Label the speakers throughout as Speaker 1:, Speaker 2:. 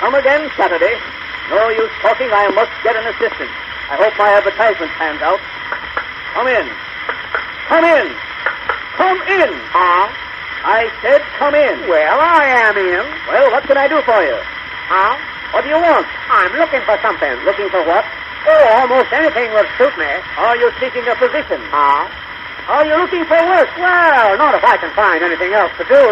Speaker 1: Come again Saturday. No use talking. I must get an assistant. I hope my advertisement pans out. Come in. Come in. Come in.
Speaker 2: Huh?
Speaker 1: I said come in.
Speaker 2: Well, I am in.
Speaker 1: Well, what can I do for you?
Speaker 2: Huh?
Speaker 1: What do you want?
Speaker 2: I'm looking for something.
Speaker 1: Looking for what?
Speaker 2: Oh, almost anything will suit me.
Speaker 1: Are you seeking a position?
Speaker 2: Huh?
Speaker 1: Are you looking for work?
Speaker 2: Well, not if I can find anything else to do.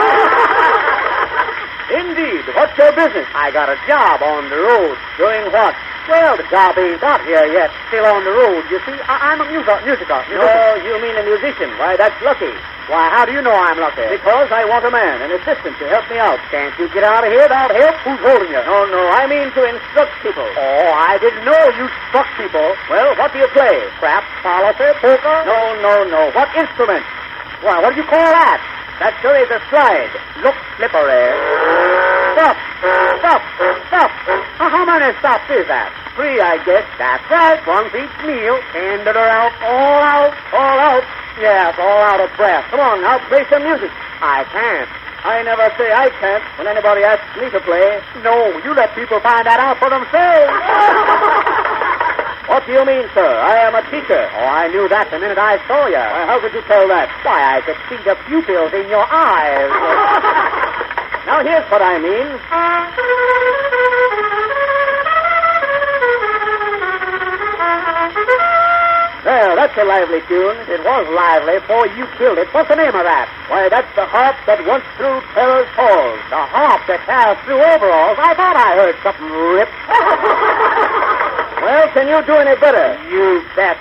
Speaker 1: Indeed. What's your business?
Speaker 2: I got a job on the road.
Speaker 1: Doing what?
Speaker 2: Well, the job ain't got here yet. Still on the road, you see. I'm a musical.
Speaker 1: No, you mean a musician. Why, that's lucky.
Speaker 2: Why, how do you know I'm lucky?
Speaker 1: Because I want a man, an assistant to help me out.
Speaker 2: Can't you get out of here without help? Who's holding you?
Speaker 1: No, I mean to instruct people.
Speaker 2: Oh, I didn't know you struck people.
Speaker 1: Well, what do you play?
Speaker 2: Craps, policy, poker?
Speaker 1: No. What instrument?
Speaker 2: Why, what do you call that?
Speaker 1: That sure is a slide.
Speaker 2: Looks slippery. Stop. How many stops is that?
Speaker 1: 3, I guess.
Speaker 2: That's right. One for each meal. Handed her out. All out. Yes, all out of breath.
Speaker 1: Come on, now play some music.
Speaker 2: I can't.
Speaker 1: I never say I can't when anybody asks me to play.
Speaker 2: No, you let people find that out for themselves.
Speaker 1: What do you mean, sir? I am a teacher.
Speaker 2: Oh, I knew that the minute I saw you.
Speaker 1: Why, how could you tell that?
Speaker 2: Why, I could see the pupils in your eyes.
Speaker 1: Now, here's what I mean. Well, that's a lively tune.
Speaker 2: It was lively before you killed it. What's the name of that?
Speaker 1: Why, that's the harp that once through Terror's halls.
Speaker 2: The harp that has through overalls? I thought I heard something rip.
Speaker 1: Well, can you do any better?
Speaker 2: You bet.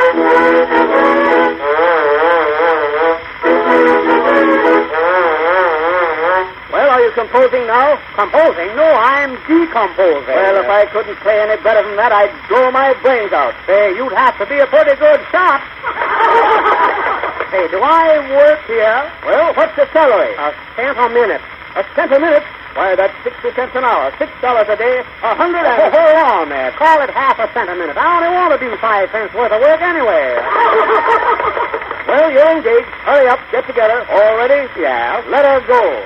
Speaker 1: Well, are you composing now?
Speaker 2: Composing? No, I'm decomposing.
Speaker 1: Well, if I couldn't play any better than that, I'd blow my brains out.
Speaker 2: Say, you'd have to be a pretty good shot. Say, do I work here?
Speaker 1: Well, what's the salary?
Speaker 2: A cent a minute.
Speaker 1: A cent a minute? Why, that's 60 cents an hour. $6 a day. 100 and...
Speaker 2: Oh, hold on there. Call it half a cent a minute. I only want to do 5 cents worth of work anyway.
Speaker 1: Well, you're engaged. Hurry up. Get together. All ready?
Speaker 2: Yeah.
Speaker 1: Let her go.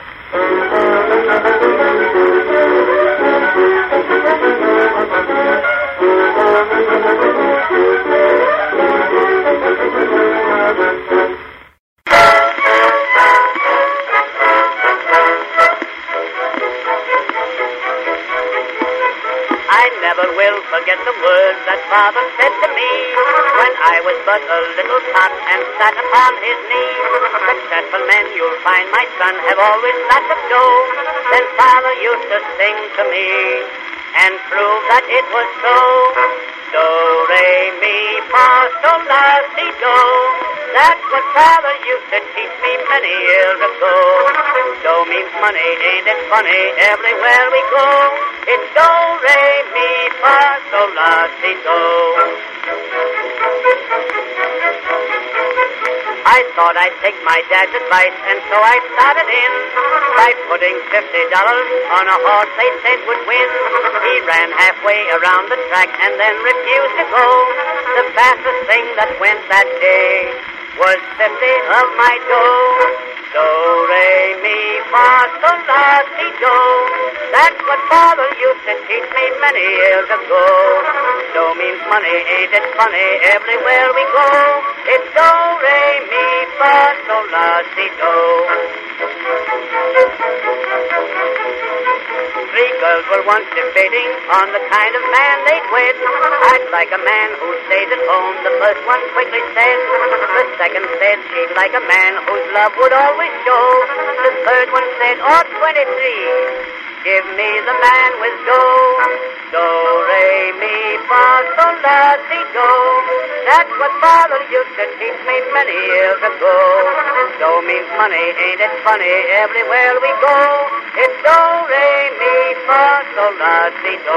Speaker 3: I never will forget the words that Father said to me when I was but a little tot and sat upon his knee. Successful men, you'll find, my son, have always lots of dough. Then Father used to sing to me and prove that it was so. Do, re, mi, fa, sol, la, si, do. That's what Father used to teach me many years ago. Do means money, ain't it funny? Everywhere we go, it's do, re, mi, fa, sol, la, si, do. I thought I'd take my dad's advice, and so I started in by putting $50 on a horse they said would win. He ran halfway around the track and then refused to go. The fastest thing that went that day was 50 of my dough. Do, re, mi, fa, sol, la, si, do. That's what Father used to teach me many years ago. Do means money, ain't it funny? Everywhere we go, it's do, re, mi, fa, sol, la, si, do. 3 girls were once debating on the kind of man they'd wed. I'd like a man who stays at home, the first one quickly said. The second said she'd like a man whose love would always show. The third one said, oh, 23. Give me the man with do. Do, re, mi, fa, sol, la, si, do. That's what Father used to teach me many years ago. Do means money, ain't it funny? Everywhere we go, it's do, re, mi, fa, sol, la, si, do.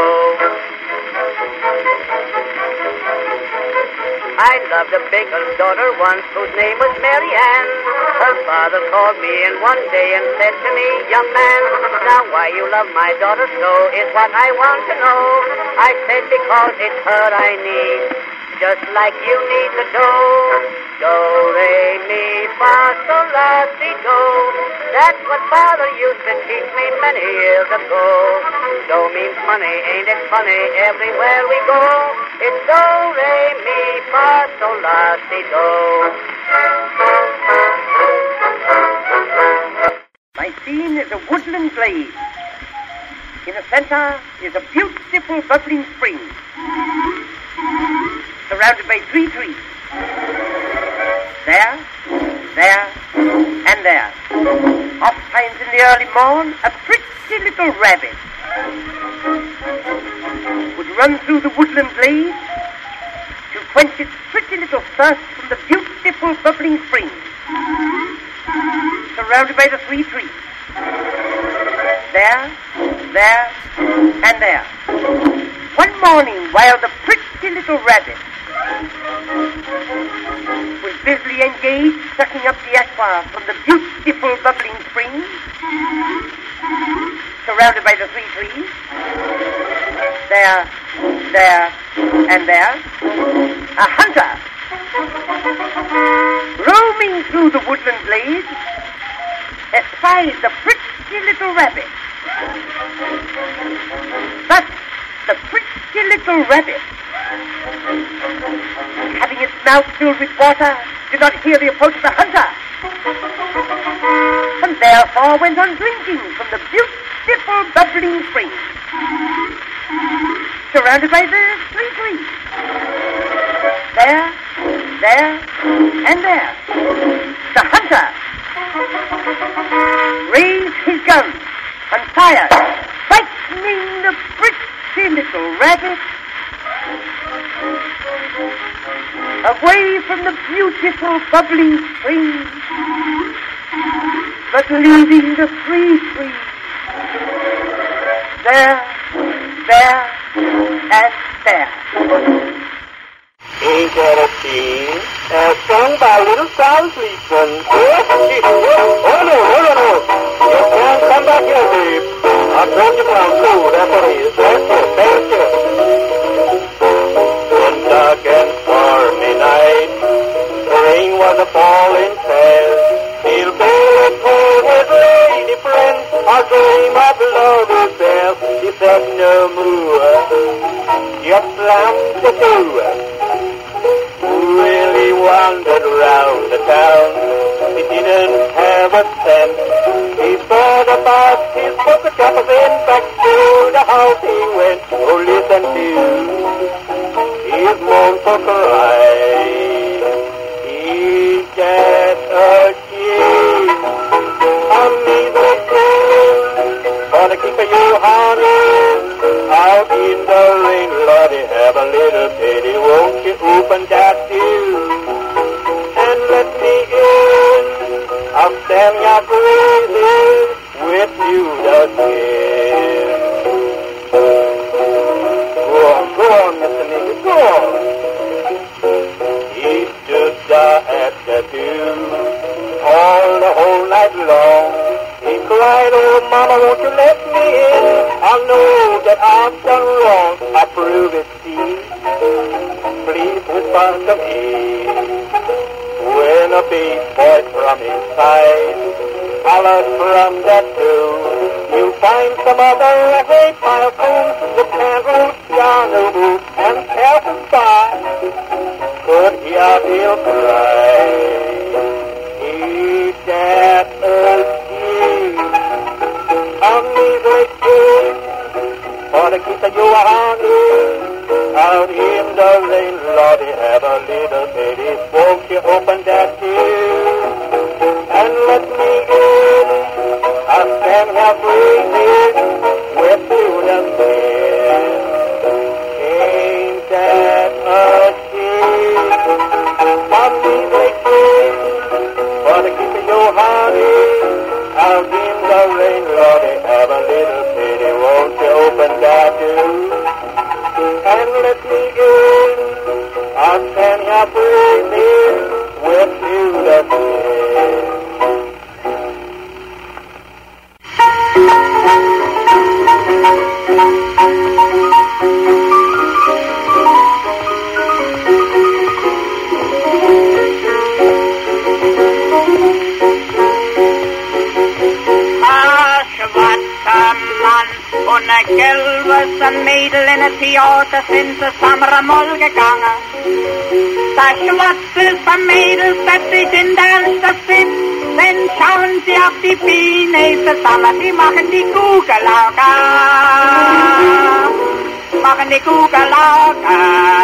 Speaker 3: I loved a baker's daughter once whose name was Mary Ann. Her father called me in one day and said to me, young man, now why you love my daughter so is what I want to know. I said because it's her I need, just like you need the dough. Do, re, mi, fa, sol, la, si, do. That's what Father used to teach me many years ago. Do means money, ain't it funny? Everywhere we go, it's do, re, mi, fa, sol, la, si, do.
Speaker 2: My scene is a woodland glade. In the center is a beautiful bubbling spring, surrounded by 3 trees. There, and there. Oftentimes in the early morn, a pretty little rabbit would run through the woodland glade to quench its pretty little thirst from the beautiful bubbling spring, surrounded by the 3 trees. There, and there. One morning, while the pretty little rabbit was busily engaged sucking up the aqua from the beautiful bubbling spring, surrounded by the 3 trees, there, and there, a hunter, roaming through the woodland glade, espied the pretty little rabbit. But the pretty little rabbit, having its mouth filled with water, did not hear the approach of the hunter, and therefore went on drinking from the beautiful bubbling spring, surrounded by the 3 trees. There, and there. The hunter raised his gun and fired, frightening the pretty little rabbit away from the beautiful bubbling spring, but leaving the 3 trees. There, and there.
Speaker 4: Ain't that a tune? Sung by Little Sal Sleepman. Oh, no. You can't come back here, babe. I told you from school, that's what it is. Thank you. One dark and stormy night, the rain was a-falling fast. He'll go home with lady friends, our dream of love is best. He said no more, just slammed the door. Really wandered around the town. He didn't have a cent. He thought about his pocket coppers in back to the house he went. Oh, listen to his mournful cry. He got a key on me the for the keep of you, honey. Out in the rain, Lordy, have a little pity. Won't you open that door and let me in? I'll stand your breathing with you again. Go on, Mr. Nigger, go on. He stood there at the door all the whole night long. He cried, oh, Mama, won't you let me in? I know that I've done wrong. I prove it, see. Please whisper to me. When a big boy from inside hollers from that door, you find some other hay-pile fool who can't root piano and pass by. Could hear Bill cry. He that on me great day, for the keep of you honey, out in the rain, Lordy, have a little pity. Won't you open that door and let me in? I'll stand here breathing with you again. Ain't that a shame? On me great day, for the keep of you honey, out in the rain, Lordy, have a little pity. Won't you open that door and let me in? I'll stand here breathing with you again.
Speaker 3: Geld was een mädel in het theater sinds de zomer mal gegangen. Das schwarze von Mädels setzt sich in der erste Sitz, dann schauen sie auf die Biene zusammen, die machen die Kugelauger. Machen die Kugelauger.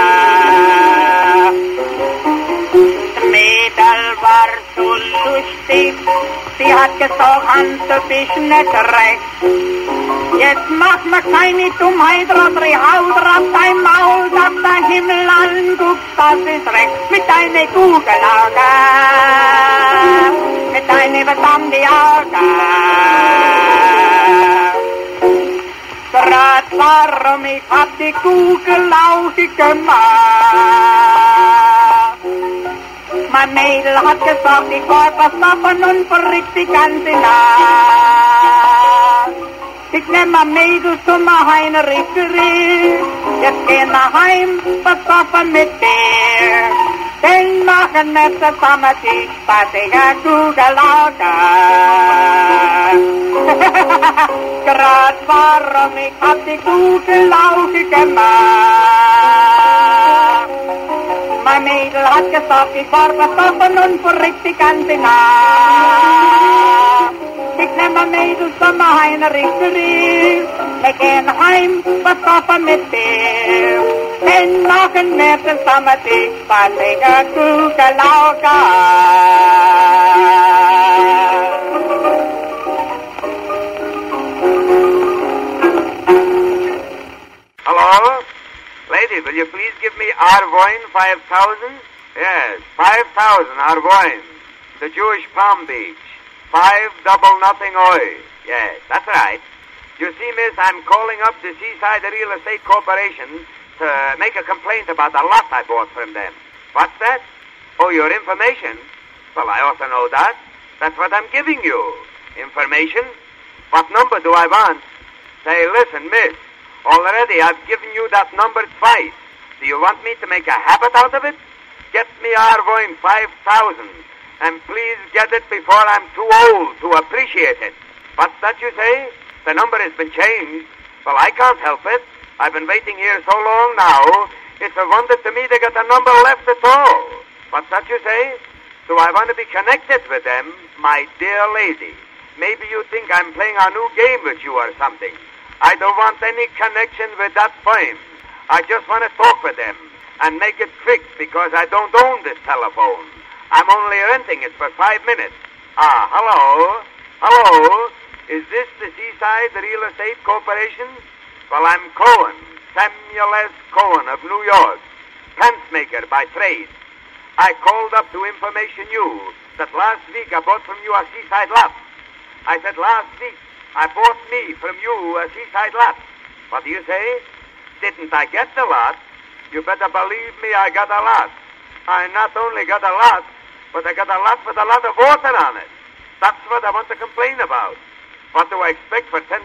Speaker 3: Das Mädel war so lustig, sie hat gesagt, Hans, du bist nicht recht. Jetzt mach mir keine Dummheit, Rodri, haut auf dein Maul, dass der Himmel anguckt, das ist recht. Mit deinen Kugelaugen, mit deinen verdammten Augen. Grad warum ich hab die Kugelaugen gemacht. Mein Mädel hat gesagt, ich war verstoffen und verrückt die ganze Nacht. Ich nehm ein Mädel zum Heinricheri, jetzt geh nach heim, verstoffen mit dir. Denn machen wir zusammen die spaßige Kugelaugen. Grad warum ich hab die Kugelaugen gemacht. Mein Mädel hat gesagt, ich war verstoffen und verrückt die ganze Nacht. Ich nehm ein Mädel zum Heinricheri, wir gehen heim, verstoffen mit dir. Denn machen wir zusammen die spaßige Kugelaugen.
Speaker 5: Hello? Ladies, will you please give me Arvoin 5,000? Yes, 5,000 Arvoin. The Jewish Palm Beach. 500 Oi. Yes, that's right. You see, miss, I'm calling up the Seaside Real Estate Corporation to make a complaint about the lot I bought from them. What's that? Oh, your information? Well, I ought to know that. That's what I'm giving you. Information? What number do I want? Say, listen, miss, already I've given you that number twice. Do you want me to make a habit out of it? Get me Arvoin 5,000. And please get it before I'm too old to appreciate it. What's that you say? The number has been changed. Well, I can't help it. I've been waiting here so long now, it's a wonder to me to get a number left at all. What's that you say? Do I want to be connected with them? My dear lady, maybe you think I'm playing a new game with you or something. I don't want any connection with that firm. I just want to talk with them and make it quick because I don't own this telephone. I'm only renting it for 5 minutes. Ah, hello? Hello? Is this the Seaside Real Estate Corporation? Well, I'm Cohen, Samuel S. Cohen of New York, pants maker by trade. I called up to information you that last week I bought from you a seaside lot. I said last week I bought me from you a seaside lot. What do you say? Didn't I get the lot? You better believe me, I got a lot. I not only got a lot, but I got a lot with a lot of water on it. That's what I want to complain about. What do I expect for $10.50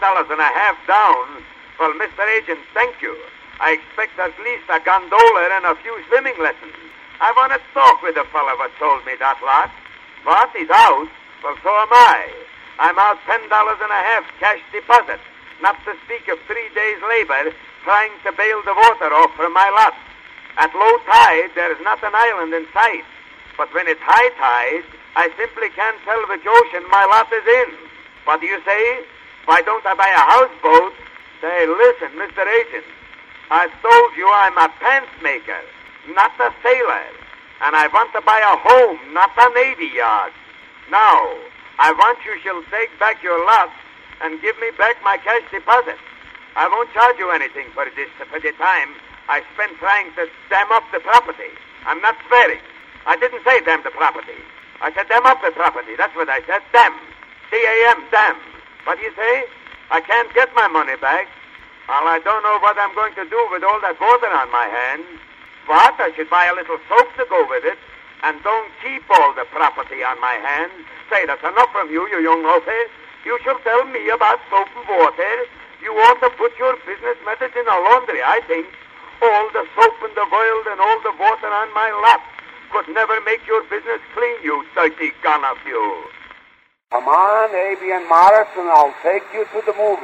Speaker 5: down? Well, Mr. Agent, thank you. I expect at least a gondola and a few swimming lessons. I want to talk with the fellow that sold me that lot. What? He's out? Well, so am I. I'm out $10.50 cash deposit, not to speak of 3 days' labor trying to bail the water off from my lot. At low tide, there's not an island in sight. But when it's high tide, I simply can't tell which ocean my lot is in. What do you say? Why don't I buy a houseboat? Say, listen, Mr. Agent, I told you I'm a pants maker, not a sailor. And I want to buy a home, not a Navy yard. Now, I want you shall take back your lot and give me back my cash deposit. I won't charge you anything for this, for the time I spent trying to dam up the property. I'm not swearing. I didn't say dam the property. I said dam up the property. That's what I said. Dam. D-A-M, dam. What do you say? I can't get my money back. Well, I don't know what I'm going to do with all that water on my hands. What? I should buy a little soap to go with it. And don't keep all the property on my hands. Say, that's enough from you, you young loafer. You shall tell me about soap and water. You ought to put your business methods in a laundry, I think. All the soap and the oil and all the water on my lap could never make your business clean, you dirty gun of you.
Speaker 6: Come on, A.B. and Morrison, I'll take you to the movies.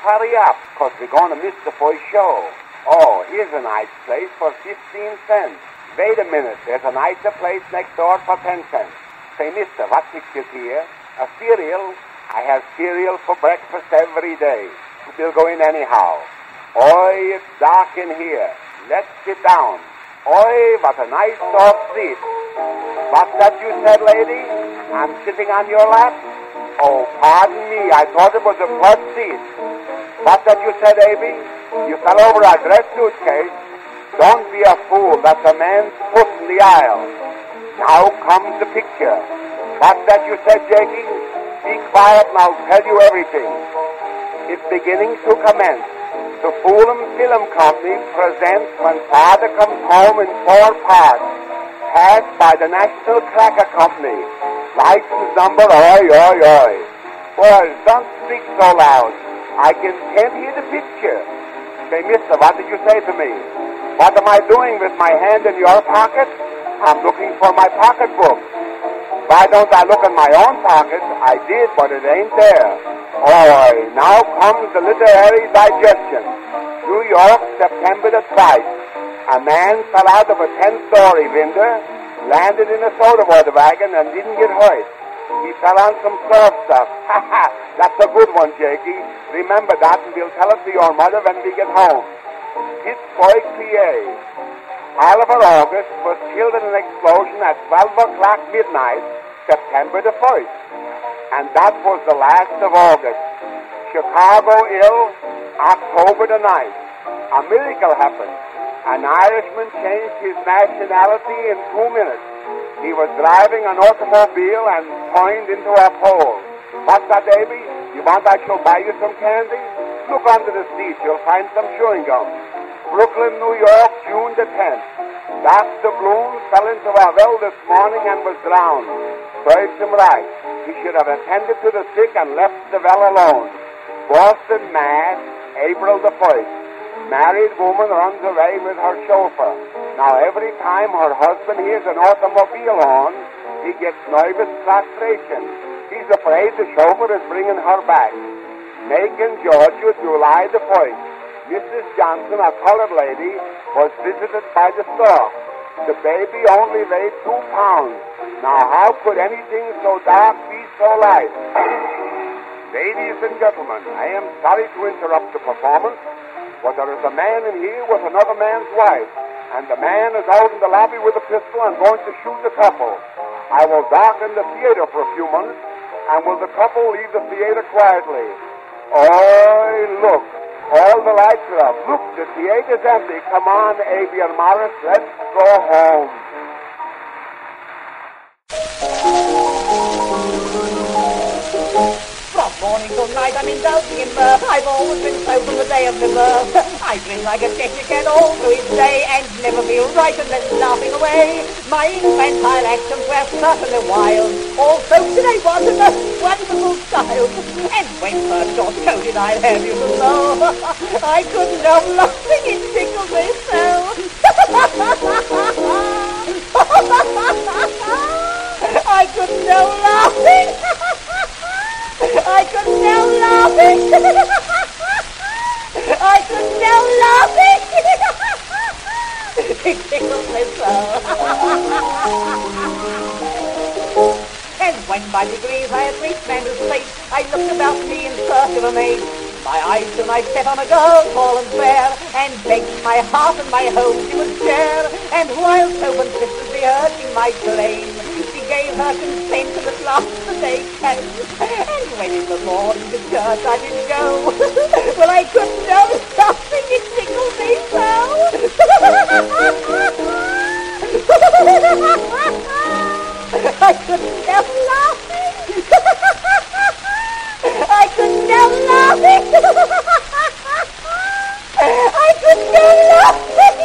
Speaker 6: hurry up, 'cause we're going to miss the first show. Oh, here's a nice place for 15 cents. Wait a minute, there's a nicer place next door for 10 cents. Say, mister, what picture's here? A cereal? I have cereal for breakfast every day. We'll go in anyhow. Oi, it's dark in here. Let's sit down. Oi, what a nice soft seat. What's that you said, lady? I'm sitting on your lap? Oh, pardon me, I thought it was a plush seat. What's that you said, Abby? You fell over a dress suitcase. Don't be a fool, that's a man's foot in the aisle. Now comes the picture. What's that you said, Jakey? Be quiet and I'll tell you everything. It's beginning to commence. The Fulham Film Company presents When Father Comes Home in 4 parts, passed by the National Cracker Company. License number, oi, oi, oi. Well, don't speak so loud. I can't hear the picture. Say, mister, what did you say to me? What am I doing with my hand in your pocket? I'm looking for my pocketbook. Why don't I look in my own pocket? I did, but it ain't there. Oi, now comes the literary digestion. New York, September the 12th. A man fell out of a 10-story window, landed in a soda water wagon, and didn't get hurt. He fell on some surf stuff. Ha ha, that's a good one, Jakey. Remember that, and we'll tell it to your mother when we get home. Pittsburgh, PA. Oliver August was killed in an explosion at 12 o'clock midnight, September the 1st. And that was the last of August. Chicago ill, October the 9th. A miracle happened. An Irishman changed his nationality in 2 minutes. He was driving an automobile and turned into a pole. What's that, baby? You want I shall buy you some candy? Look under the seat. You'll find some chewing gum. Brooklyn, New York, June the 10th. Dr. Bloom fell into a well this morning and was drowned. Serves him right. He should have attended to the sick and left the well alone. Boston, Mass., April the 1st. Married woman runs away with her chauffeur. Now, every time her husband hears an automobile horn, he gets nervous frustration. He's afraid the chauffeur is bringing her back. Macon, Georgia, July the 1st. Mrs. Johnson, a colored lady, was visited by the stork. The baby only weighed 2 pounds. Now, how could anything so dark be so light? Ladies and gentlemen, I am sorry to interrupt the performance, but there is a man in here with another man's wife, and the man is out in the lobby with a pistol and going to shoot the couple. I will darken the theater for a few minutes, and will the couple leave the theater quietly? Oh, look. All the lights are up. Look, the theater's empty. Come on, A.B. and Morris, let's go home.
Speaker 3: From morning till night I'm indulging in mirth. I've always been so from the day of my birth. I grin like a destitute all through each day and never feel right and then laughing away. My infantile actions were certainly wild. Also today was the most wonderful style. And when first you're told I'll have you to know, I couldn't help laughing, it tickled me so. I couldn't help laughing. I couldn't help laughing. I couldn't help laughing. It tickled me so. And when by degrees I had reached man's place, I looked about me in search of a mate. My eyes to my step on a girl tall and fair, and begged my heart and my home she would share. And while so persistently urging my claim, she gave her consent, and at last the day came. And when in the morning to church I did go, well, I couldn't help laughing, it tickled me so. I couldn't help laughing. I couldn't help laughing. I couldn't help laughing.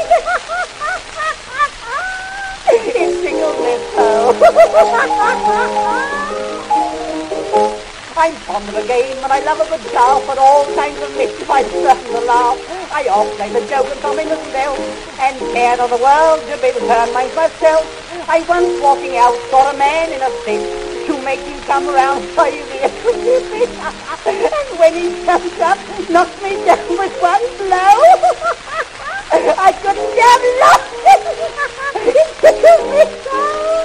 Speaker 3: It tickled me so. I'm fond of a game and I love a good laugh, but all kinds of mischief I'm certain to laugh. I often played a joke and something that felt, and cared on the world to be the turn myself. I once walking out saw a man in a fit,
Speaker 7: to make him come around 5 years. And when he jumped up, knocked me down with one blow. I couldn't have lost it. It tickled me so.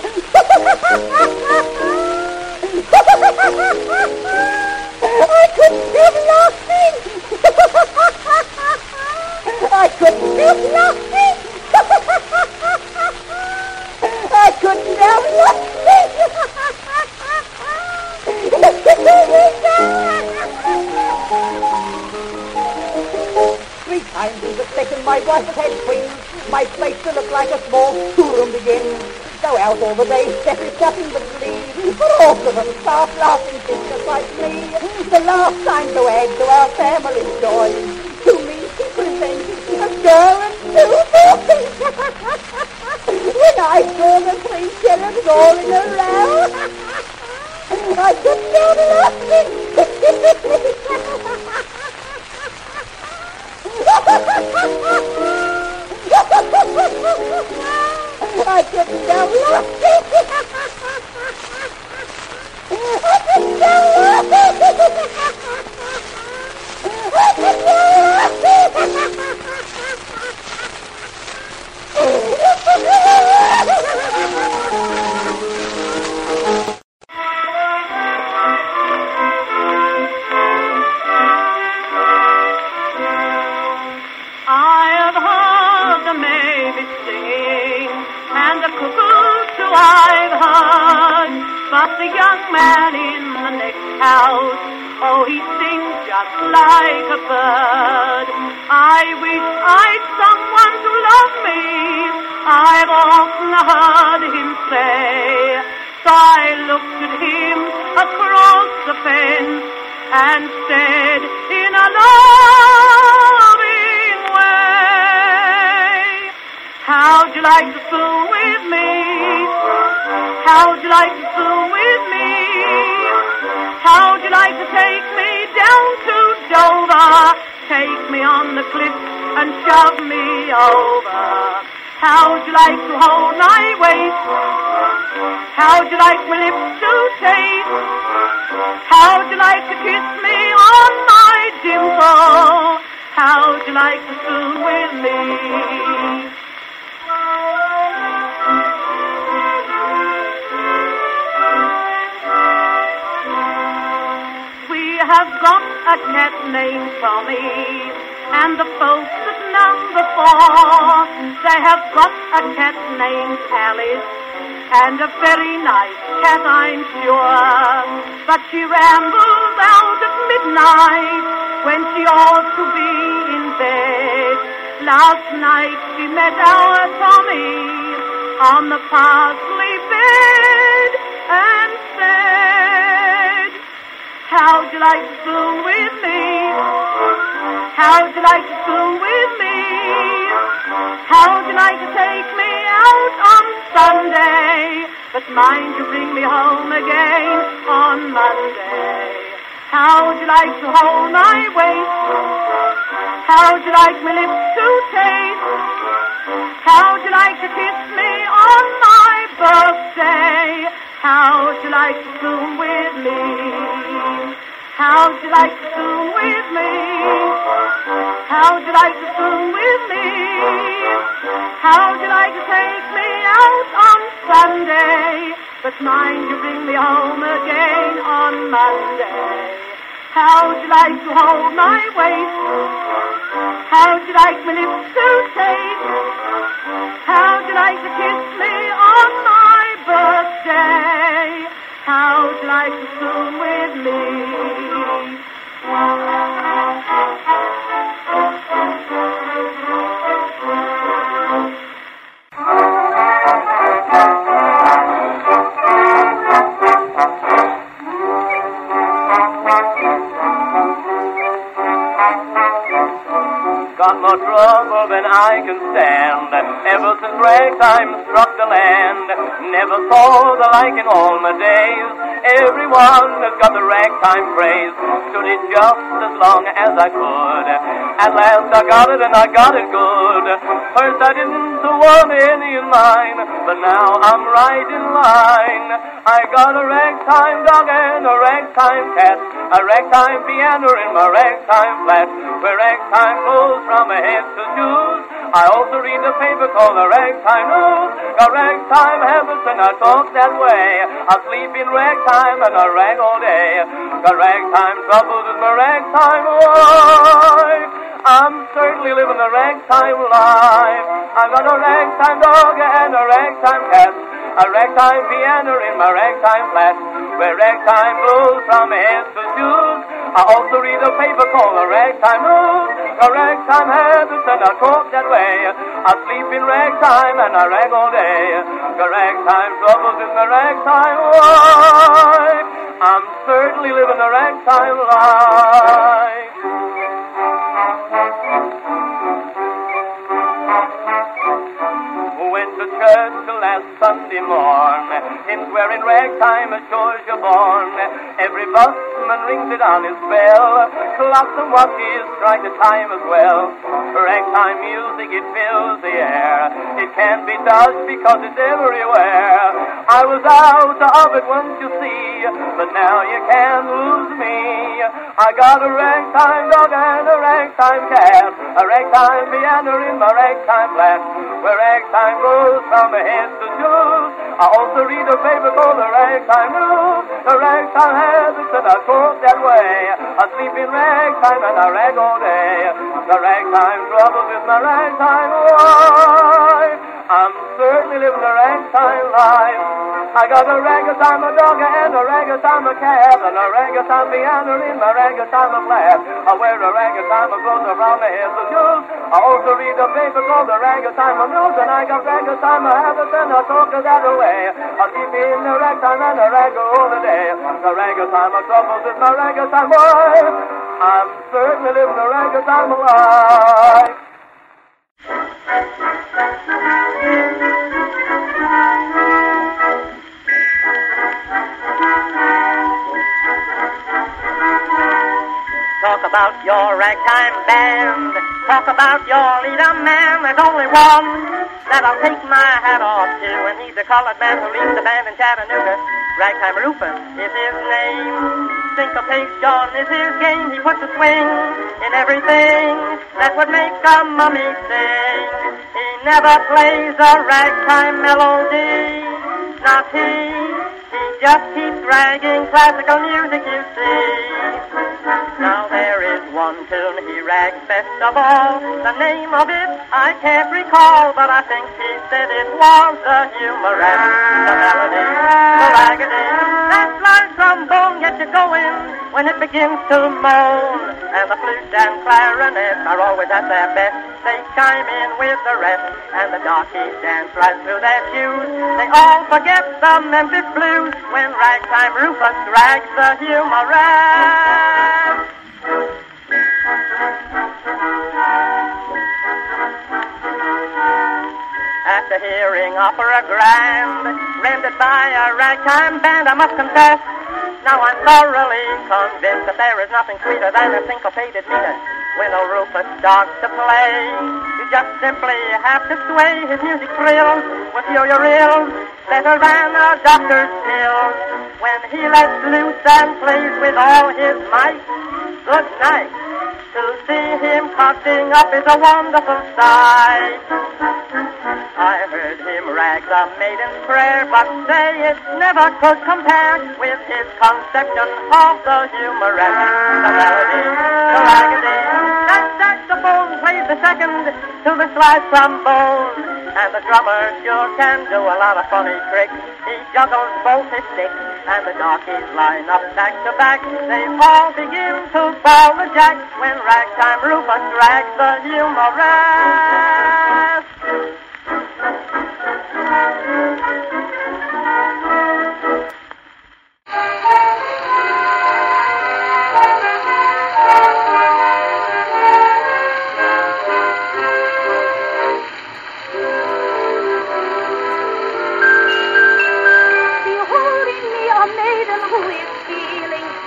Speaker 7: I couldn't have lost it. I couldn't have lost it. I couldn't have lost it. It tickled me so. 3 times in the second my wife has had twins. My place to look like a small schoolroom begins. Go out all the day, step is nothing but glee. For all of them start laughing just like me. The last time to add to our family joy. To me she presented a girl and 2 boys. When I saw the 3 cherubs all in a row, I couldn't have lost it. I couldn't have lost it. I couldn't have lost it. I couldn't have lost
Speaker 3: But the young man in the next house, oh, he sings just like a bird. I wish I'd someone to love me, I've often heard him say. So I looked at him across the fence and said in a loving way, how'd you like to fool with me? How'd you like to fool with me? How'd you like to take me down to Dover? Take me on the cliff and shove me over. How'd you like to hold my waist? How'd you like my lips to taste? How'd you like to kiss me on my dimple? How'd you like to fool with me? Have got a cat named Tommy, and the folks at number 4, they have got a cat named Alice, and a very nice cat, I'm sure. But she rambles out at midnight when she ought to be in bed. Last night she met our Tommy on the parsley bed and said, how'd you like to fool with me? How'd you like to fool with me? How'd you like to take me out on Sunday? But mind you bring me home again on Monday. How'd you like to hold my waist? How'd you like my lips to taste? How'd you like to kiss me on my birthday? How'd you like to fool with me? How'd you like to fool with me? How'd you like to fool with me? How'd you like to take me out on Sunday? But mind you bring me home again on Monday. How'd you like to hold my waist? How'd you like my lips to taste? How'd you like to kiss me on my birthday? How'd you like to fool with me?
Speaker 4: Got more trouble
Speaker 8: more than I can stand. Ever since ragtime struck the land, never saw the like in all my days. Everyone has got the ragtime phrase, stood it just as long as I could. At last I got it and I got it good. First I didn't want any in mine, but now I'm right in line. I got a ragtime dog and a ragtime cat, a ragtime piano in my ragtime flat, where ragtime goes from head to shoes. I also read a paper called the Ragtime News. Got ragtime habits and I talk that way. I sleep in ragtime and I rag all day. Got ragtime troubles with my ragtime life. I'm certainly living the ragtime life. I've got a ragtime dog and a ragtime cat, a ragtime piano in my ragtime flat, where ragtime blows from head to shoes. I also read a paper called the Ragtime News. Got ragtime habits and I talk that way. I sleep in ragtime and I rag all day. Got ragtime troubles in the ragtime life. I'm certainly living the ragtime life. Went to church last Sunday morn, in wearing ragtime as sure as you're born. Every busman rings it on his bell, clocks and watches strike the time as well. Ragtime music, it fills the air, it can't be dodged because it's everywhere. I was out of it once, you see, but now you can't lose me. I got a ragtime dog and a ragtime cat, a ragtime piano in my ragtime flat, where ragtime goes from head to shoes. I also read a paper called the Ragtime News. The ragtime habits and I talk that way. I sleep in ragtime and I rag all day. The ragtime troubles with my ragtime life. I'm certainly living a ragtime life. I got a ragtime dog and a ragtime cat, and a ragtime piano in my ragtime flat. I wear a ragtime clothes around my head to shoes. I also read a paper called the Ragtime News, and I got ragtime habits and I talk that away. I keep in the ragtime and I rag all the day. The ragtime troubles with my ragtime life. I'm certainly living a ragtime life. Talk about your ragtime band, talk about your leader man. There's only one that I'll take my hat off to, and he's a colored man who leads the band in Chattanooga. Ragtime Rufus is his name, syncopation is his game. He puts a swing in everything that would make a mummy sing. He never plays a ragtime melody, not he just keeps ragging classical music, you see. Now there is one tune he rags best of all. The name of it I can't recall, but I think he said it was the humorette, the melody, the raggedy. That slide trombone gets you going when it begins to moan, and the flute and clarinet are always at their best. They chime in with the rest, and the darkies dance right through their shoes. They all forget the Memphis blues when Ragtime Rufus rags the humorette. After hearing opera grand, rendered by a ragtime band, I must confess, now I'm thoroughly convinced that there is nothing sweeter than a syncopated meter. When old Rufus starts to play, you just simply have to sway. His music thrills with your rills, better than a doctor's pills. When he lets loose and plays with all his might, good night. To see him cutting up is a wonderful sight. I heard him rag the Maiden's Prayer, but say it never could compare with his conception of the humorette, the melody, the raggedy. That saxophone plays the second to the slide trombone, and the drummer sure can do a lot of funny tricks. He juggles both his sticks, and the darkies line up back to back. They all begin to ball the jack when Ragtime Rufus rags the humorette.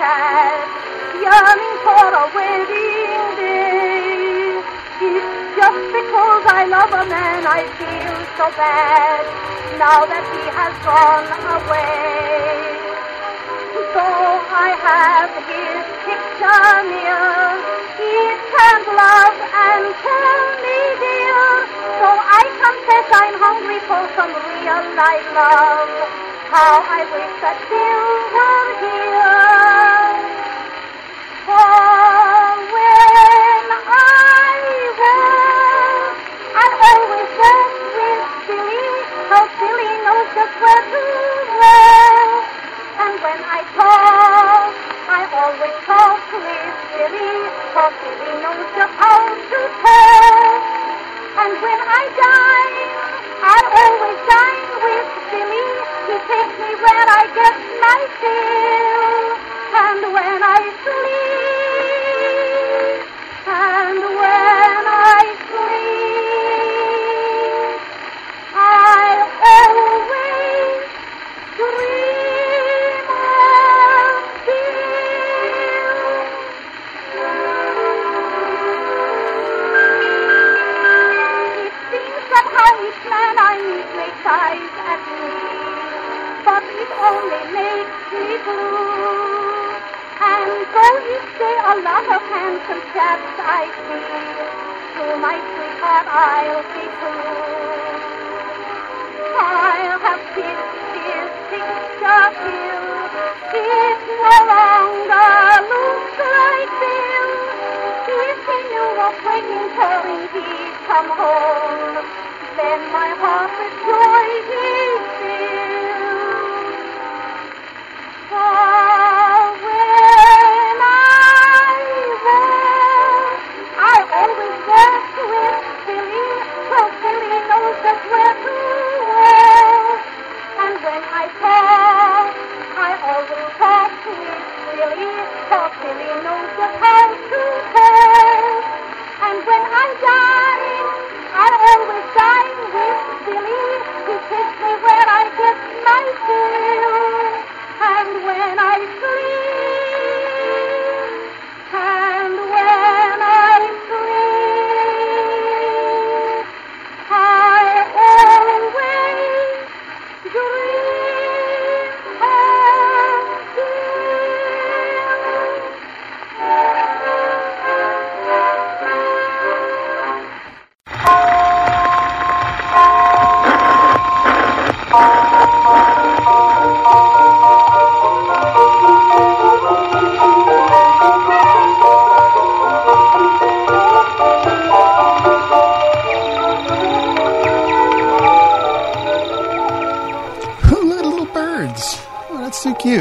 Speaker 9: sad, yearning for a wedding day. It's just because I love a man I feel so bad, now that he has gone away. So I have his picture near, it can't love and tell me dear. So I confess I'm hungry for some real life love. How I wish that Bill were here. For when I walk, I always walk with Billy, how Billy knows just where to walk. And when I talk, I always talk with Billy, for Billy knows just how to talk. And when I dine, I always dine with Billy. He takes me where I get my fill. And when I sleep, and when I sleep, I always dream of Bill. It seems somehow each man I meet makes eyes at me, but it only makes me blue. And though each day a lot of handsome chaps I see, to my sweetheart I'll be true. I'll have kissed his picture till it no longer looks like Bill. If he knew what waiting for him he'd come home, then my heart with joy he'd fill. For when I walk, I always walk with Billy, so Billy knows just where to walk. And when I talk, I always talk with Billy, for Billy knows just how to talk. And when I dine, I always dine with Billy. He takes me where I get my fill. And when I sleep, and when I sleep, I always dream of
Speaker 10: Little birds. Oh, that's so cute.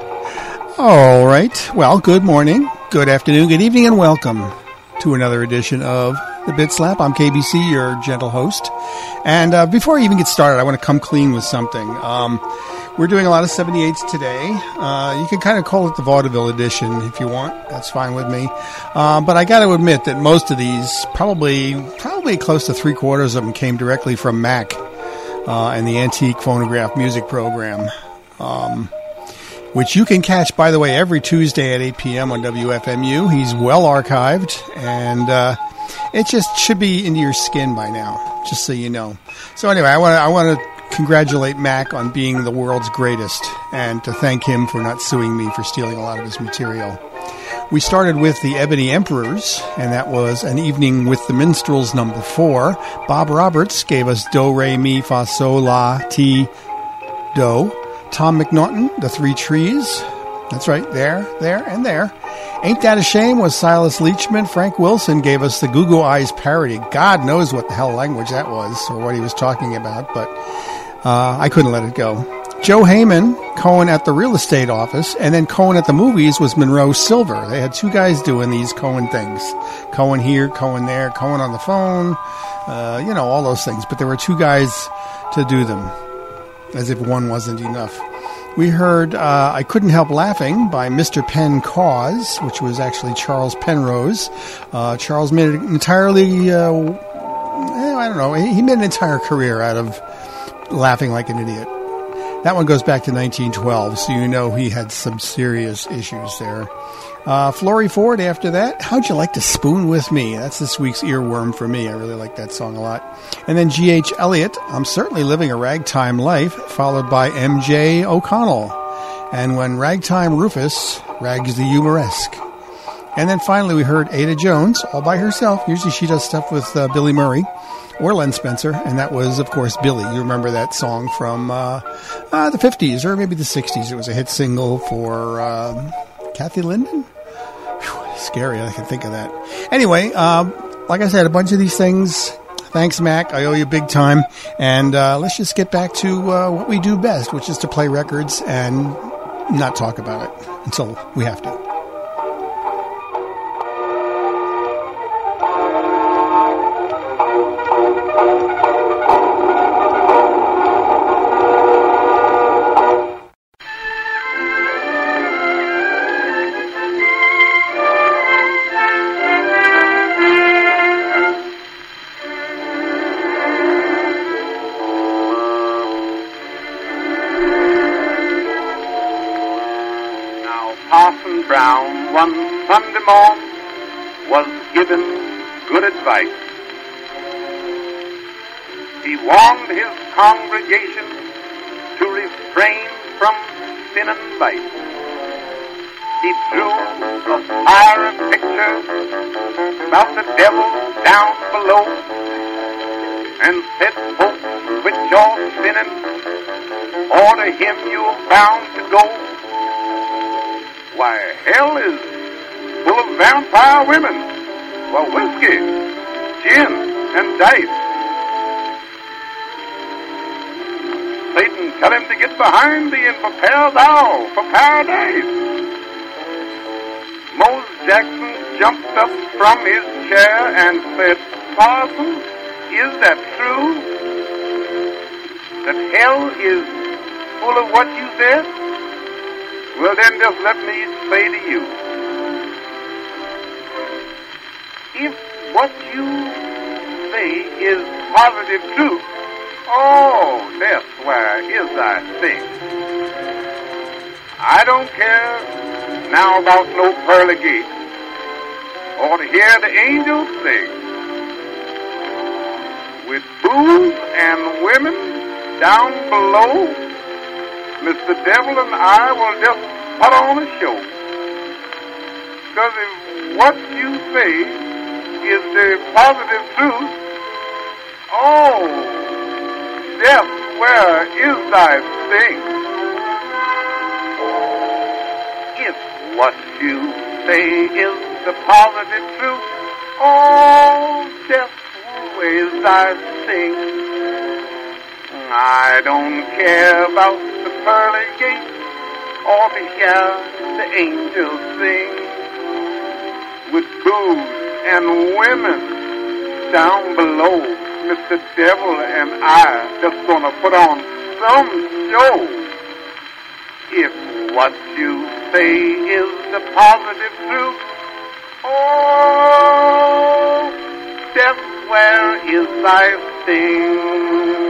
Speaker 10: All right. Well, good morning, good afternoon, good evening, and welcome to another edition of the Bit Slap. I'm KBC, your gentle host. And before I even get started, I want to come clean with something. We're doing a lot of 78s today. You can kind of call it the vaudeville edition if you want. That's fine with me. But I got to admit that most of these, probably close to 3/4 of them, came directly from Mac and the Antique Phonograph Music Program, which you can catch, by the way, every Tuesday at 8 p.m. on WFMU. He's well archived, and it just should be into your skin by now, just so you know. So anyway, I want to congratulate Mac on being the world's greatest, and to thank him for not suing me for stealing a lot of his material. We started with the Ebony Emperors, and that was An Evening with the Minstrels, number 4. Bob Roberts gave us Do, Re, Mi, Fa, Sol, La, Ti, Do. Tom McNaughton, The Three Trees. That's right, there, and there. Ain't That a Shame was Silas Leachman. Frank Wilson gave us the Goo Goo Eyes parody. God knows what the hell language that was, or what he was talking about, but I couldn't let it go. Joe Heyman, Cohen at the real estate office, and then Cohen at the movies was Monroe Silver. They had two guys doing these Cohen things. Cohen here, Cohen there, Cohen on the phone, all those things. But there were two guys to do them, as if one wasn't enough. We heard I Couldn't Help Laughing by Mr. Penn Cause, which was actually Charles Penrose. Charles made it entirely, he made an entire career out of laughing like an idiot. That one goes back to 1912, so you know he had some serious issues there. Florrie Ford after that, How'd You Like to Spoon With Me? That's this week's earworm for me. I really like that song a lot. And then G.H. Eliot, I'm Certainly Living a Ragtime Life, followed by M.J. O'Connell. And When Ragtime Rufus, Rags the Humoresque. And then finally we heard Ada Jones, all by herself. Usually she does stuff with Billy Murray or Len Spencer, and that was, of course, Billy. You remember that song from the 50s or maybe the 60s. It was a hit single for Kathy Linden. Whew, scary, I can think of that. Anyway, like I said, a bunch of these things. Thanks, Mac. I owe you big time. And let's just get back to what we do best, which is to play records and not talk about it until we have to.
Speaker 4: Brown one Sunday morn was given good advice. He warned his congregation to refrain from sin and vice. He drew a fiery picture about the devil down below and said, folks, quit your sinning, or to him you're bound to go. Why, hell is full of vampire women. Well, whiskey, gin, and dice. Satan, tell him to get behind thee and prepare thou for paradise. Mose Jackson jumped up from his chair and said, Parson, is that true? That hell is full of what you said? Well, then just let me say to you, if what you say is positive truth, oh, death, where is thy sting? I don't care now about no pearly gates, or to hear the angels sing. With booze and women down below, Mr. Devil and I will just put on a show. Because if what you say is the positive truth, oh, death, where is thy sting? If what you say is the positive truth, oh, death, where is thy sting? I don't care about the pearly gates or to hear the angels sing. With booze and women down below, Mr. Devil and I just gonna put on some show. If what you say is the positive truth, oh, death, where is thy sting?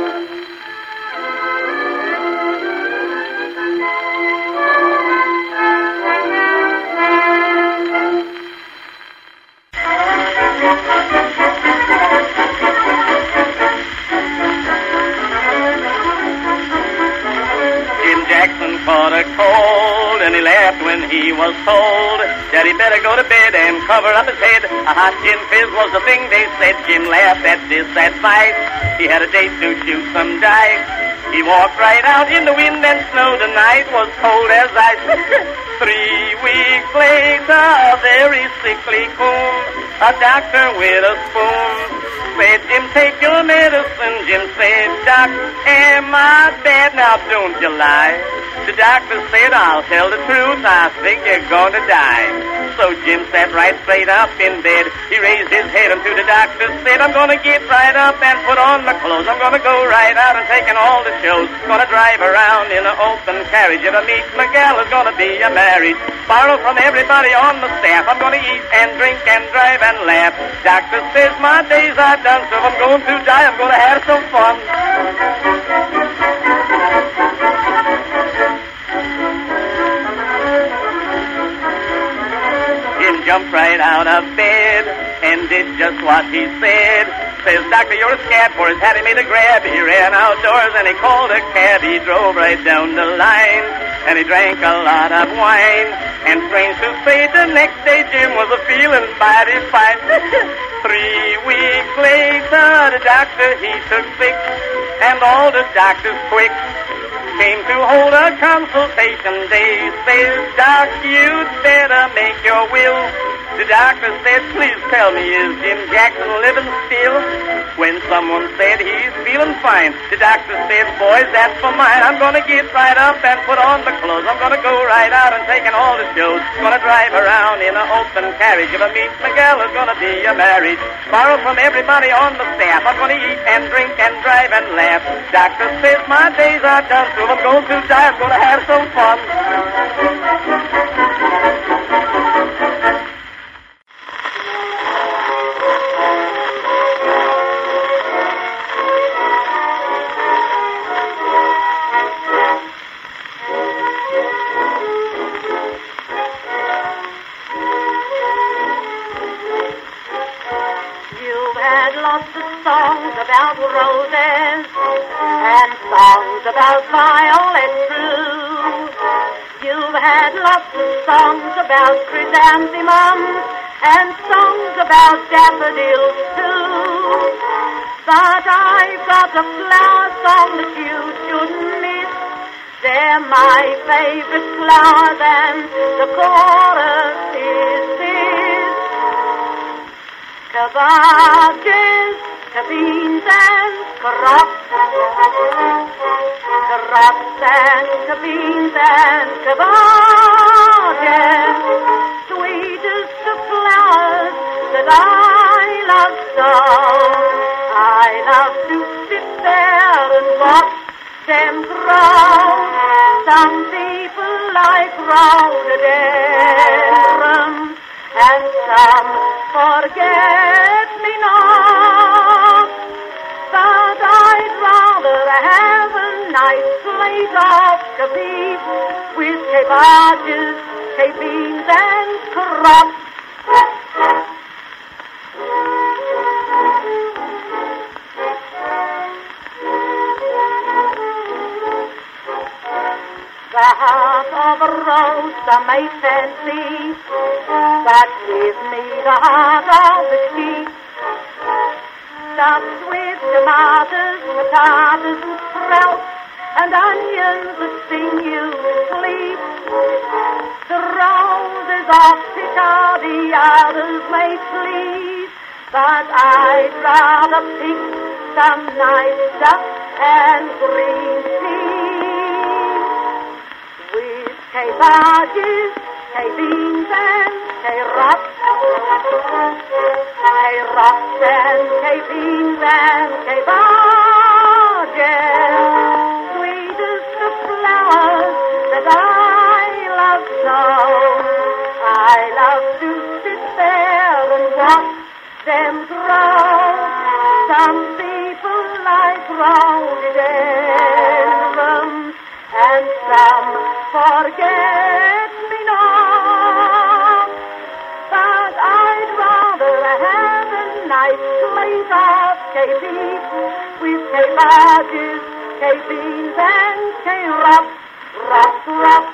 Speaker 8: Caught a cold and he laughed when he was told that he better go to bed and cover up his head. A hot gin fizz was the thing they said. Jim laughed at this advice. He had a date to shoot some dice. He walked right out in the wind and snow. The night was cold as ice. 3 weeks later, a very sickly coon, a doctor with a spoon, said, Jim, take your medicine. Jim said, Doc, am I bad? Now don't you lie. The doctor said, I'll tell the truth, I think you're going to die. So Jim sat right straight up in bed. He raised his head and to the doctor said, I'm going to get right up and put on my clothes. I'm going to go right out and take in all the shows. Going to drive around in an open carriage. If I meet my gal, is going to be a marriage. Borrow from everybody on the staff. I'm going to eat and drink and drive and laugh. Doctor says, my days are done, so if I'm going to die, I'm going to have some fun. jumped right out of bed and did just what he said. Says, doctor, you're a scab, for his hat he made a grab. He ran outdoors and he called a cab. He drove right down the line and he drank a lot of wine. And strange to say, the next day Jim was a feeling mighty fine. 3 weeks later, the doctor, he took sick, and all the doctors quick came to hold a consultation. They says, Doc, you'd better make your will. The doctor said, please tell me, is Jim Jackson living still? When someone said he's feeling fine, the doctor said, boys, that's for mine. I'm going to get right up and put on the clothes. I'm going to go right out and take in all the shows. Going to drive around in an open carriage. If I meet Miguel, it's going to be a marriage. Borrow from everybody on the staff. I'm going to eat and drink and drive and laugh. Doctor says my days are done, so I'm going to die. I'm going to have some fun.
Speaker 9: Songs about roses and songs about violets blue. You've had lots of songs about chrysanthemums and songs about daffodils too. But I've got a flower song that you shouldn't miss. They're my favorite flowers, and the chorus is this. Cabbages, beans and crops, crops and beans and cabbages, sweetest of flowers that I love so. I love to sit there and watch them grow. Some people like rhododendrons and some forget-me-not. But I'd rather have a nice plate of cabbage with cabbages, beans and crops. The heart of a rose some may fancy, but give me the heart of the sheep. Stuffed with tomatoes, potatoes and sprouts, and onions that sing you to sleep. The roses of Picardy others may please, but I'd rather pick some nice duck and green peas. With cabbages, beans and carrots, carrots and beans and cabbages, sweetest of flowers that I love so. I love to sit there and watch them grow. Some people like rhododendrons and some forget-me-not. But I'd rather have a nice plate of beef with cabbages, beans and carrots, rop, rop.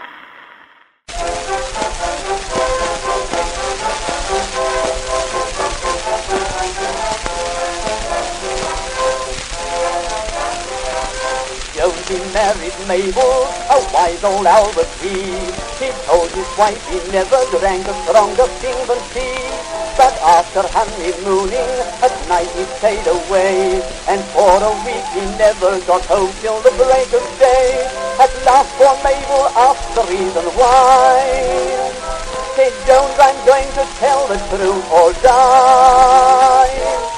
Speaker 11: Jonesy married Mabel, a wise old Albert Reed. He told his wife he never drank a stronger England tea. But after honeymooning, at night he stayed away, and for a week he never got home till the break of day. At last poor Mabel asked the reason why. Said Jones, I'm going to tell the truth or die.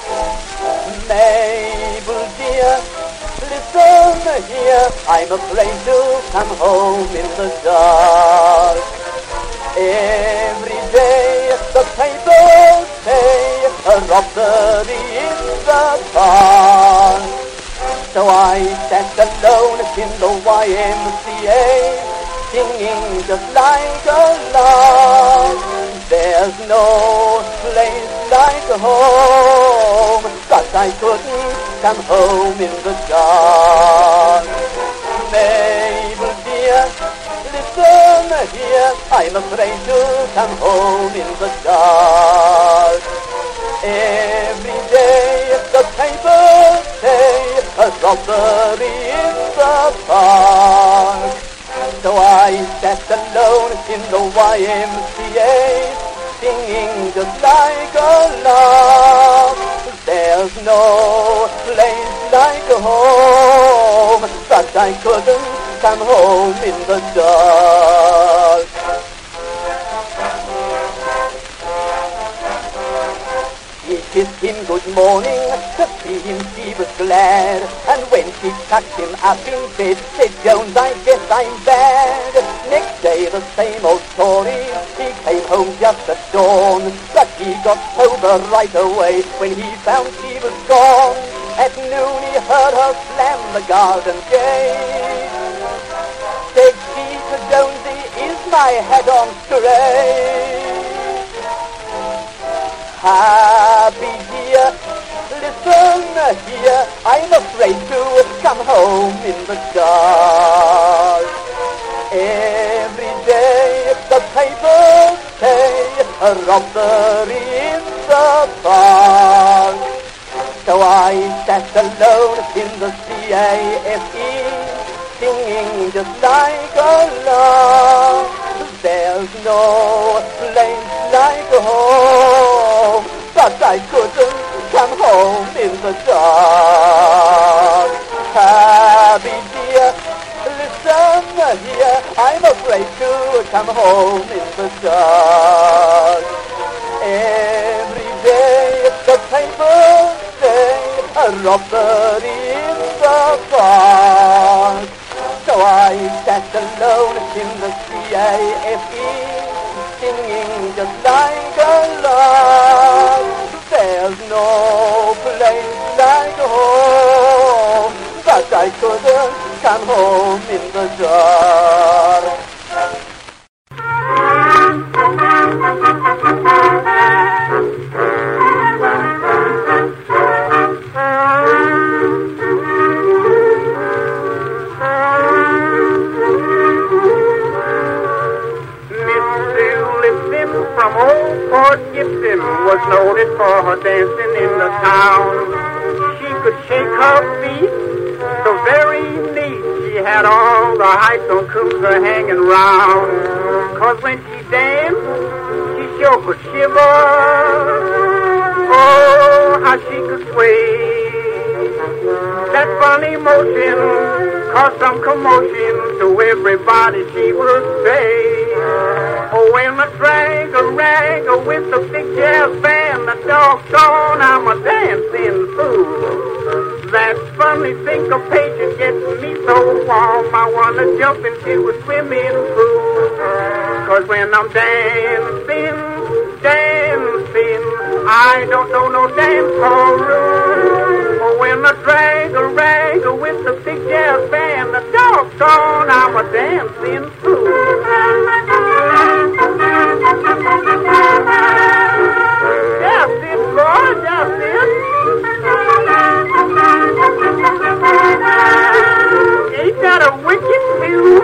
Speaker 11: Mabel dear, listen here, I'm afraid to come home in the dark. Every day the papers say a robbery in the park. So I sat alone in the YMCA, singing just like a lark. There's no place like home, but I couldn't come home in the dark. Mabel dear, listen here, I'm afraid to come home in the dark. Every day the papers say a robbery in the park. So I sat alone in the YMCA, singing just like a lark. There's no place like home, but I couldn't come home in the dark. She kissed him good morning, to see him she was glad. And when she tucked him up in bed, said, Jones, I guess I'm bad. Next day the same old story, he came home just at dawn. But he got sober right away when he found she was gone. At noon he heard her slam the garden gate. Said she to Jonesy, is my head on straight? Happy dear, listen here, I'm afraid to come home in the dark. Every day the papers say a robbery in the park. So I sat alone in the CAFE, singing just like a lark. There's no place like home, but I couldn't come home in the dark. Happy dear, listen here, I'm afraid to come home in the dark. Every day the papers say a robbery in the park. So I sat alone in the CAFE, singing just like a lark. There's no place like home, but I couldn't come home in the dark.
Speaker 12: From old Port Gibson was noted for her dancing in the town. She could shake her feet so very neat. She had all the high school cruiser hanging round. 'Cause when she danced, she sure could shiver. Oh, how she could sway. That funny motion caused some commotion to everybody, she would say. Oh, when I drag a rag with the big jazz band, the doggone, I'm a dancing fool. That funny syncopation gets me so warm, I want to jump into a swimming pool. 'Cause when I'm dancing, I don't know no dance hall rule. Oh, when I drag a rag with the big jazz band, the doggone, I'm a dancing fool. Just it, boy, just it. Ain't that a wicked tune?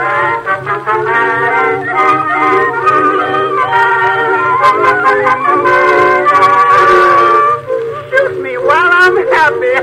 Speaker 12: Shoot me while I'm happy.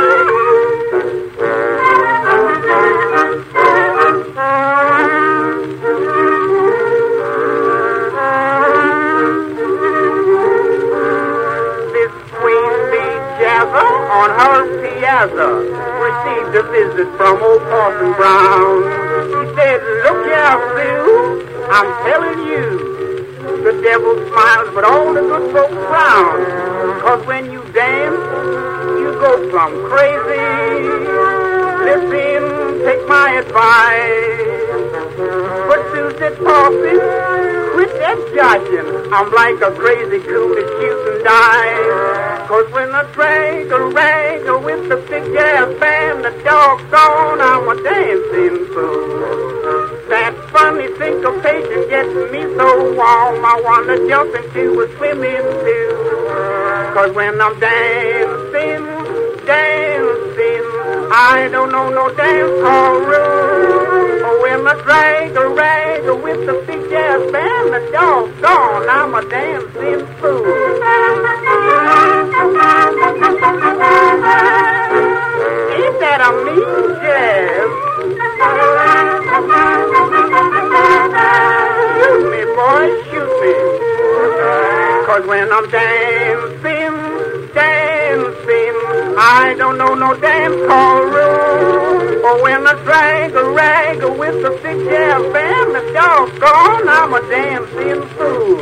Speaker 12: On her piazza, received a visit from old Parson Brown. He said, look here, Sue, I'm telling you, the devil smiles, but all the good folks frown. 'Cause when you dance, you go plumb crazy. Listen, take my advice. But Sue said, Parson, quit that joshing. I'm like a crazy coon that shoots and dies. 'Cause when I drag a rag with the big jazz band, the doggone, I'm a dancing fool. That funny thing occupation gets me so warm, I want to jump into a swimming pool. 'Cause when I'm dancing, I don't know no dance hall rule. Or when I drag a rag with the big jazz band, the doggone, I'm a dancing fool. Ain't that a mean jazz? Shoot me, boy, shoot me. 'Cause when I'm dancing, I don't know no dance hall rule. Or when I drag a rag with the big jazz band, the doggone, I'm a dancing fool.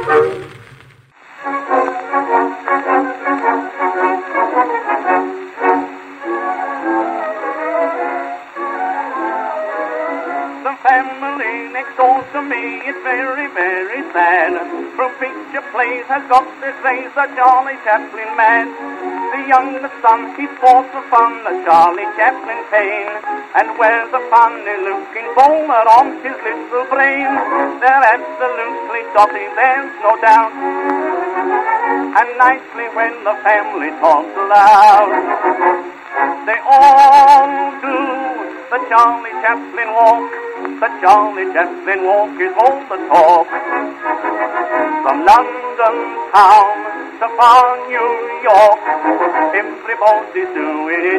Speaker 8: Family next door to me is very, very sad. From picture plays has got this race a Charlie Chaplin man. The youngest son, he sports for fun, the Charlie Chaplin pain, and wears a funny-looking bowler on his little brain. They're absolutely dotty, there's no doubt, and nicely when the family talks aloud. They all do the Charlie Chaplin walk. The Charlie Chaplin walk is all the talk. From London town to far New York, everybody's doing it.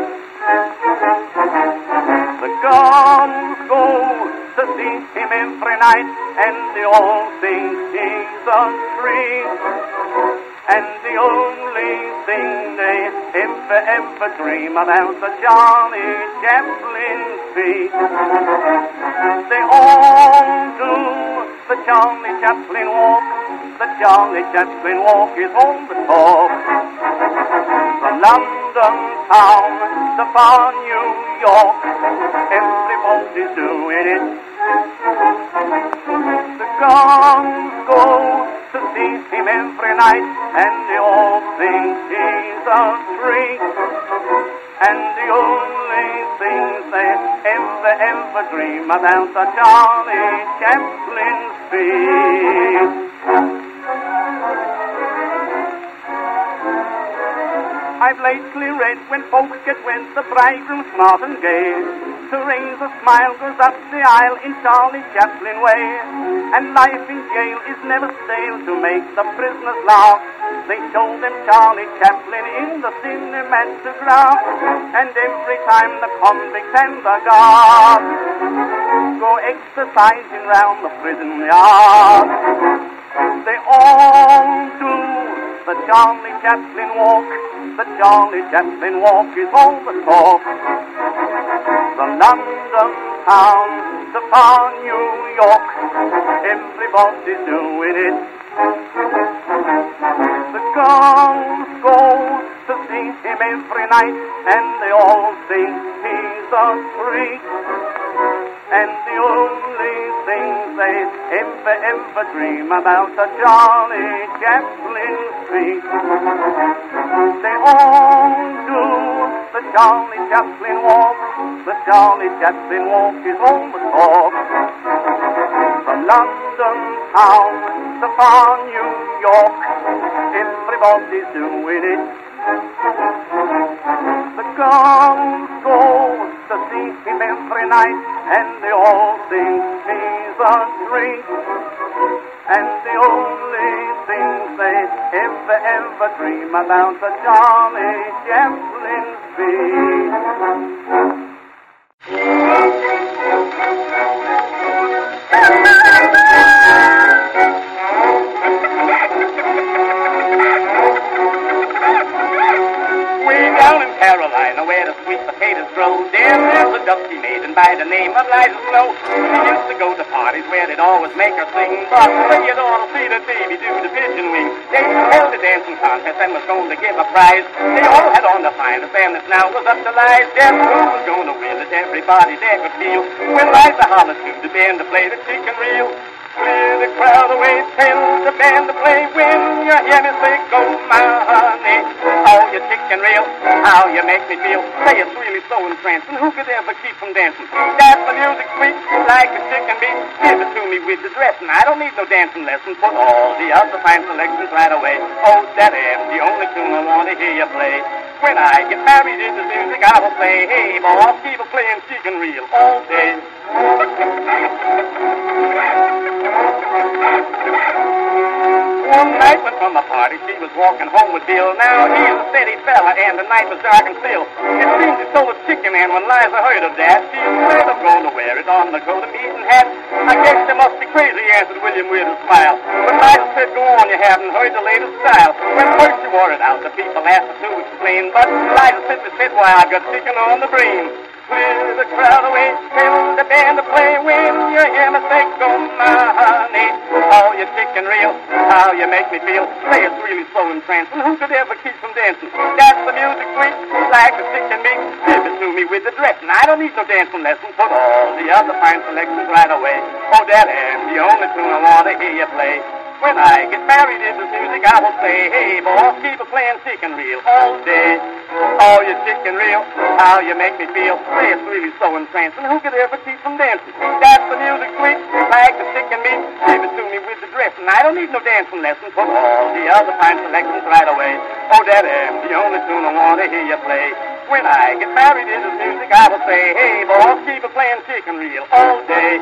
Speaker 8: The girls go to see him every night, and they all think he's a treat. And the only thing they ever dream about the Charlie Chaplin feat. They all do the Charlie Chaplin walk. The Charlie Chaplin walk is all the talk. From London town to far New York, everybody's doing it. The girls go to see him every night, and they all think he's a freak. And the only thing they ever dream about the Charlie Chaplin feat. I've lately read when folks get wed, the bridegroom smart and gay. To raise a smile goes up the aisle in Charlie Chaplin way. And life in jail is never stale to make the prisoners laugh. They show them Charlie Chaplin in the cinematograph. And every time the convicts and the guards go exercising round the prison yard, they all do the Charlie Chaplin walk. The Charlie Chaplin walk is all the talk. From London town to far New York, everybody's doing it. The girls go to see him every night, and they all think he's a freak. And the only thing they ever dream about a Charlie Chaplin feat. They all do the Charlie Chaplin walk. The Charlie Chaplin walk is all the talk. From London town to far New York, everybody's doing it. The girls go to see him every night, and they all think he's a treat. And the only thing they ever dream about the Charlie Chaplin feat. Carolina, where the sweet potatoes grow, there's a dusty maiden by the name of Liza Snow. She used to go to parties where they'd always make her sing, but when you'd ought to see the baby do the pigeon wing. They held a dancing contest and was going to give a prize. They all had on the finest, and it now was up to Liza. Guess who was going to win it? Everybody there could feel when Liza hollered to the band to play the chicken reel. Clear the crowd away, tell the band to play. When you hear me say, go my honey. Oh, you chicken reel, how you make me feel. Say it's really so entrancing. Who could ever keep from dancing? That's the music sweet, like a chicken beat. Give it to me with the dressing. I don't need no dancing lesson. Put all the other fine selections right away. Oh, that am the only tune I want to hear you play. When I get married, it's the music I will play. Hey, boss, keep a playing chicken reel all day. One night went from the party, she was walking home with Bill. Now he's a steady fella, and the night was dark and still. It seems he stole a chicken, and when Liza heard of that, she said, I'm going to wear it on the go-to-meeting hat. I guess you must be crazy, answered William with a smile. But Liza said, go on, you haven't heard the latest style. When first she wore it out, the people asked her to explain. But Liza simply said, why, I got chicken on the brain. Clear the crowd away, tell the band to play. When you hear me say, go my honey. Oh, you chicken reel, how you make me feel. Say it's really so entrancing. Who could ever keep from dancing? That's the music sweet, like a chicken beat. Give it to me with the dressing. I don't need no dancing lesson. Put all the other fine selections right away. Oh, that am the only tune I want to hear you play. When I get married, it's the music I will say. Hey, boss, keep a playing chicken reel all day. Oh, you chicken reel, how you make me feel. Say it's really so entrancing. Who could ever keep from dancing? That's the music sweet, like the chicken meat. Give it to me with the dressing. I don't need no dancing lesson. Put all the other fine selections right away. Oh, that am the only tune I want to hear you play. When I get married, it's the music I will say. Hey, boss, keep a playing chicken reel all day.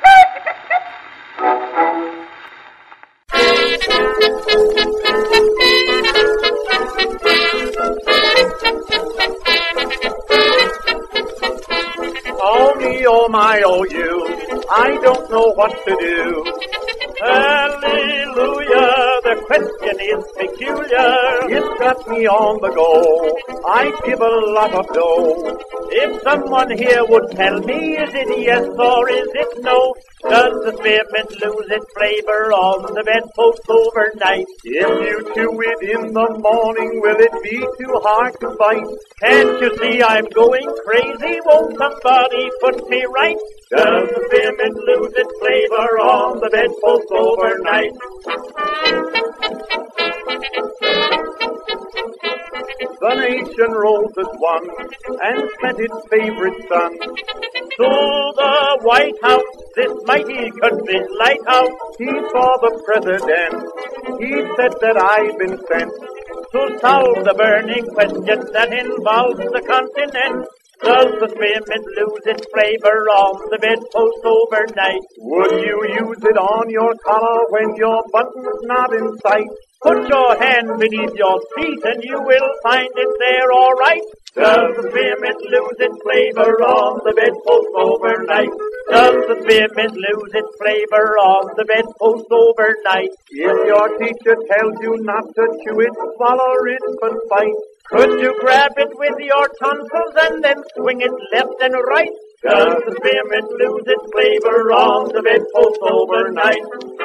Speaker 4: Oh me, oh my, oh you, I don't know what to do. Hallelujah, the question is peculiar. It's got me on the go, I give a lot of dough. If someone here would tell me, is it yes or is it no? Does the spearmint lose its flavor on the bedpost overnight? If you chew it in the morning, will it be too hard to bite? Can't you see I'm going crazy? Won't somebody put me right? Does the spearmint lose its flavor on the bedpost overnight? The nation rose as one and sent its favorite son to the White House, this mighty country's lighthouse. He saw the president. He said that I've been sent to solve the burning question that involves the continent. Does the spearmint lose its flavor on the bedpost overnight? Would you use it on your collar when your button's not in sight? Put your hand beneath your seat and you will find it there all right. Does the spearmint lose its flavor on the bedpost overnight? Does the spearmint lose its flavor on the bedpost overnight? If your teacher tells you not to chew it, swallow it but fight. Could you grab it with your tonsils and then swing it left and right? Does the spearmint lose its flavor on the bedpost overnight?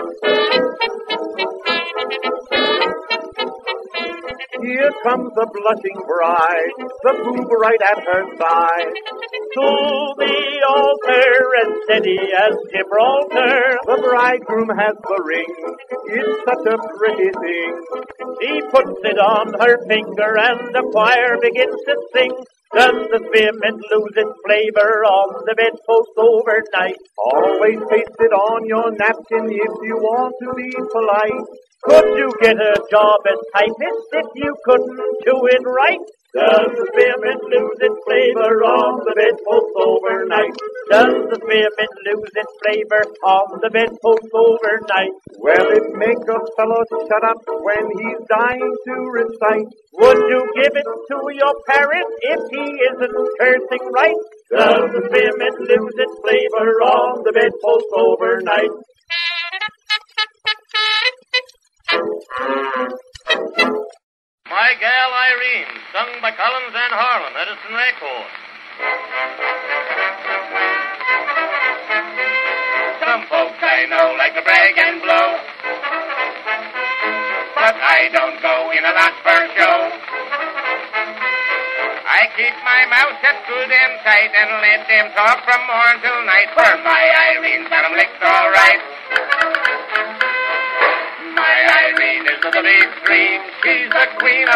Speaker 4: Here comes the blushing bride, the boob right at her side. To the altar as steady as Gibraltar, the bridegroom has the ring. It's such a pretty thing. He puts it on her finger and the choir begins to sing. Does the spearmint lose its flavor on the bedpost overnight? Always paste it on your napkin if you want to be polite. Could you get a job as typist if you couldn't do it right? Does the spearmint lose its flavor on the bedpost overnight? Does the spearmint lose its flavor on the bedpost overnight? Well, it make a fellow shut up when he's dying to recite. Would you give it to your parrot if he isn't cursing right? Does the spearmint lose its flavor on the bedpost overnight?
Speaker 13: My Gal Irene, sung by Collins and Harlan, Edison Record. Some folks I know like to brag and blow, but I don't go in a lot for show. I keep my mouth shut good and tight and let them talk from morn till night, for my Irene's got 'em licked all right.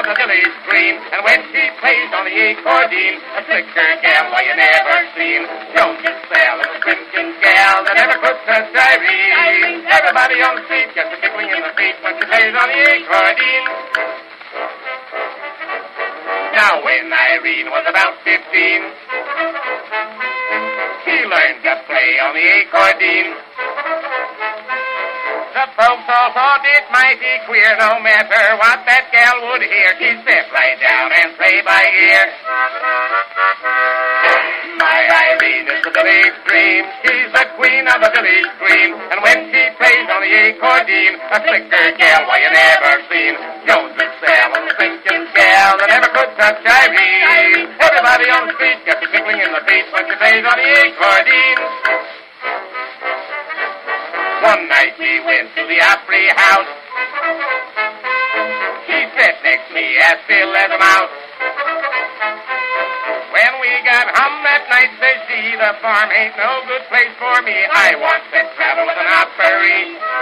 Speaker 13: the village green. And when she plays on the accordion, a slicker gal why you never seen. Jones is Sal, a Simpkins gal that never could touch Irene. Everybody on the street gets a tickling in the feet when she plays on the accordion. Now when Irene was about 15, she learned to play on the accordion. The folks all thought it mighty queer, no matter what that gal would hear. She'd sit right down and play by ear. My Irene is the village dream. She's the queen of the village green. And when she plays on the accordion, a slicker gal why you never seen. Jones is Sal, a Simpkins gal that never could touch Irene. Everybody on the street gets a tickling in the feet when she plays on the accordion. One night she went to the Opry House. She sat next to me as still as a mouse. When we got home that night, says she, the farm ain't no good place for me. I want to travel with an Opry.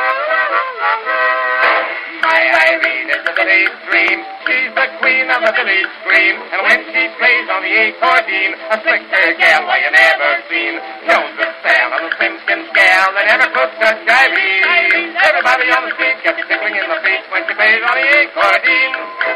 Speaker 13: My Irene is the village dream. She's the queen of the village green. And when she plays on the accordion, a slicker gal why you never seen. Jones is Sal, a Simpkins gal that never could touch Irene. Everybody on the street gets tickling in the feet when she plays on the accordion.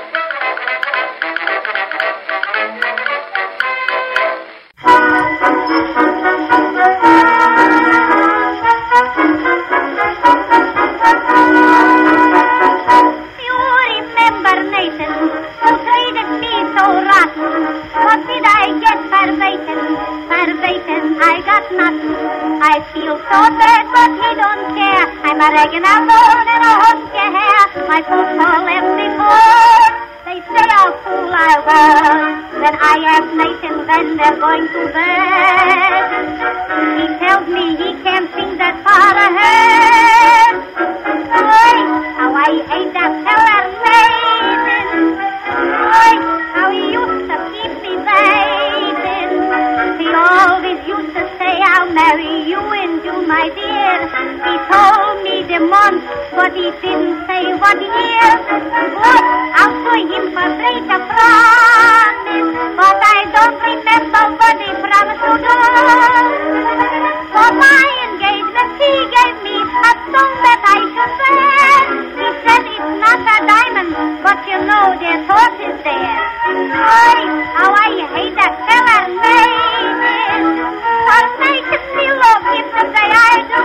Speaker 9: I feel so bad, but he don't care. I'm a ragging alone in a hunk of hair. My folks all left before. They say how fool I was. Then I ask Nathan when they're going to bed. He tells me he can't think that far ahead. Boy, how I hate that feller Nathan. Boy, how he used to keep me waiting. He always used to say, I'll marry you in June, my dear. He told me the month, but he didn't say what year. But I'll show him for break a promise, but I don't remember what he promised to do. For my engagement, he gave me a song that I should wear. He said it's not a diamond, but you know there's horses there. Boy, how I hate that fella, Nathan. For Nathan, we love him the way I do.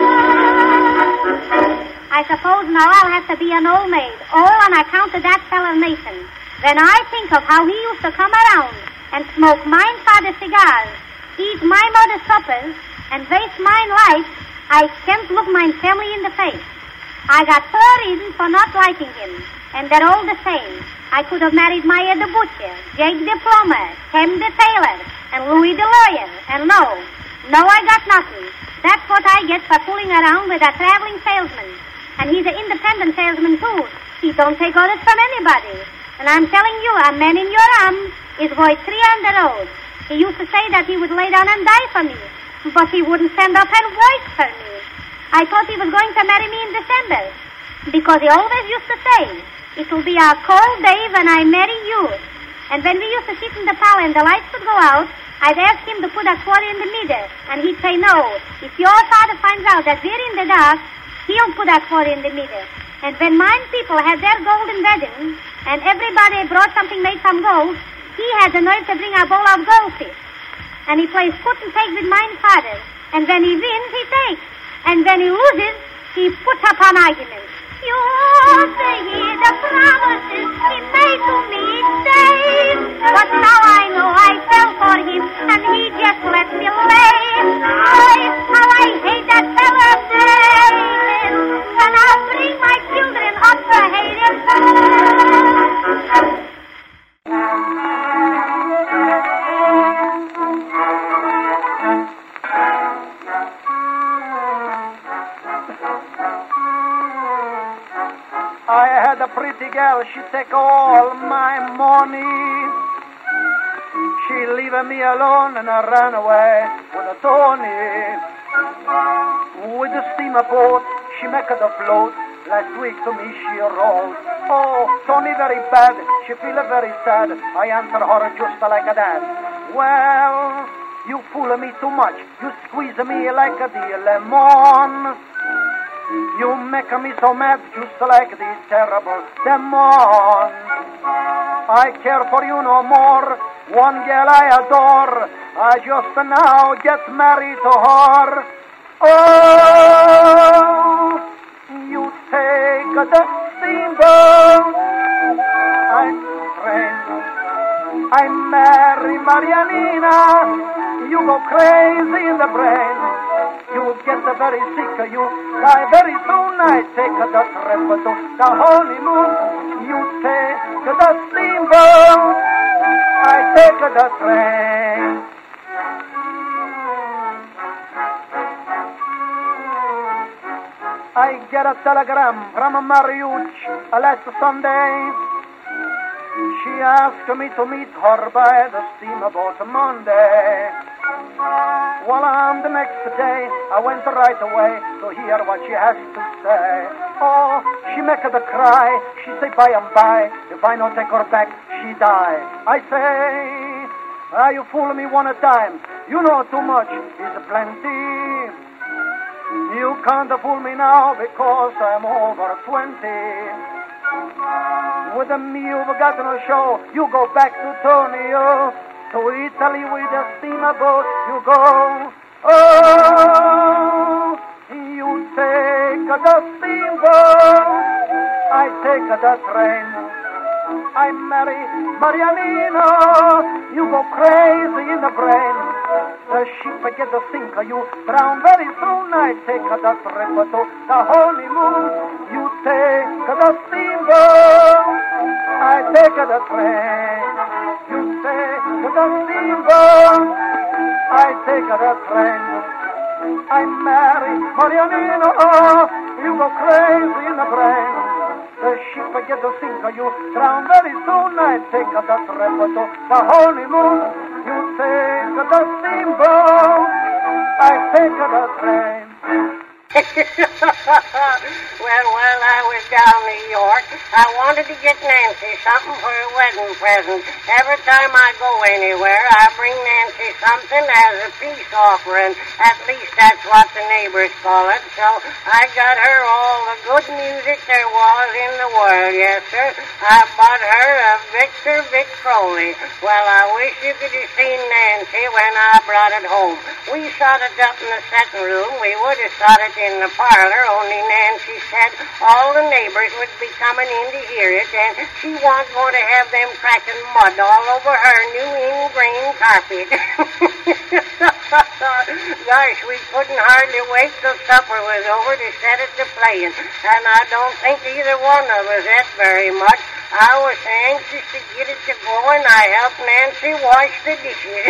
Speaker 9: I suppose now I'll have to be an old maid, all on account of that fella Nathan. When I think of how he used to come around and smoke mine father's cigars, eat my mother's suppers, and waste mine life, I can't look mine family in the face. I got 4 reasons for not liking him, and they're all the same. I could have married Maya the butcher, Jake the plumber, Tim the tailor, and Louis the lawyer, and no, I got nothing. That's what I get for fooling around with a traveling salesman. And he's an independent salesman, too. He don't take orders from anybody. And I'm telling you, a man in your arms is worth 3 on the road. He used to say that he would lay down and die for me, but he wouldn't stand up and voice for me. I thought he was going to marry me in December, because he always used to say, it will be a cold day when I marry you. And when we used to sit in the parlor and the lights would go out, I'd ask him to put a quarter in the middle, and he'd say, no, if your father finds out that we're in the dark, he'll put a quarter in the middle. And when mine people had their golden wedding, and everybody brought something made from gold, he had the nerve to bring a bowl of goldfish. And he plays put and take with mine father. And when he wins, he takes. And when he loses, he puts up an argument. You ought to hear the promises he made to me each day. But now I know I fell for him, and he just let me lay. Oh, how I hate that fella Nathan. And I'll bring my children up to hate him.
Speaker 14: I had a pretty girl, she take all my money. She leave me alone and I ran away with a Tony. With the steamer boat, she make the float Last week to me she wrote, oh, Tony very bad, she feel very sad. I answer her just like that. Well, you fool me too much, you squeeze me like the lemon. You make me so mad just like this terrible demon. I care for you no more, one girl I adore. I just now get married to her. Oh, you take the steamboat. I'm friend. I marry Marianina. You go crazy in the brain. You get very sick. You die very soon. I take the trip to the honeymoon. You take the steamboat. I take the train. I get a telegram from Mariucci last Sunday. She asked me to meet her by the steamboat Monday. Well, on the next day, I went right away to hear what she has to say. Oh, she make the cry. She say by and by, if I don't take her back, she die. I say, you fool me one time. You know too much is plenty. You can't fool me now because I'm over 20. With me you've got no show. You go back to Tonio. To Italy with a steamboat you go. Oh, you take the steamboat. I take the train. I marry Marianina. You go crazy in the brain. The ship get the sinker, you drown very soon. I take the trip to the honeymoon. You take the steamboat. I take the train. You take the steamboat. I take the train. I marry Marianina. You go crazy in the brain. The ship get the sinker, you drown very soon. I take the trip to the honeymoon. You take the steamboat. I take the train.
Speaker 15: Well, while I was down in New York, I wanted to get Nancy something for her wedding present. Every time I go anywhere, I bring Nancy something as a peace offering. At least that's what the neighbors call it. So I got her all the good music there was in the world, yes, sir. I bought her a Victor Vic Crowley. Well, I wish you could have seen Nancy when I brought it home. We shot it up in the setting room. We would have shot it in the parlor, only Nancy said all the neighbors would be coming in to hear it, and she wasn't going to have them cracking mud all over her new ingrain carpet. Gosh, we couldn't hardly wait till supper was over to set it to playing, and I don't think either one of us ate very much. I was anxious to get it to go, and I helped Nancy wash the dishes.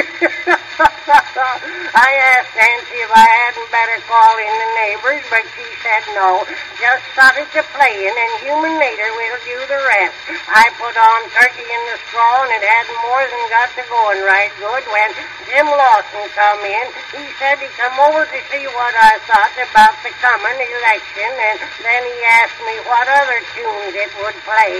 Speaker 15: I asked Nancy if I hadn't better call in the neighbors, but she said no. Just set it to playing, and human nature will do the rest. I put on turkey in the straw, and it hadn't more than got to going right good when Jim Lawson come in. He said he'd come over to see what I thought about the coming election, and then he asked me what other tunes it would play.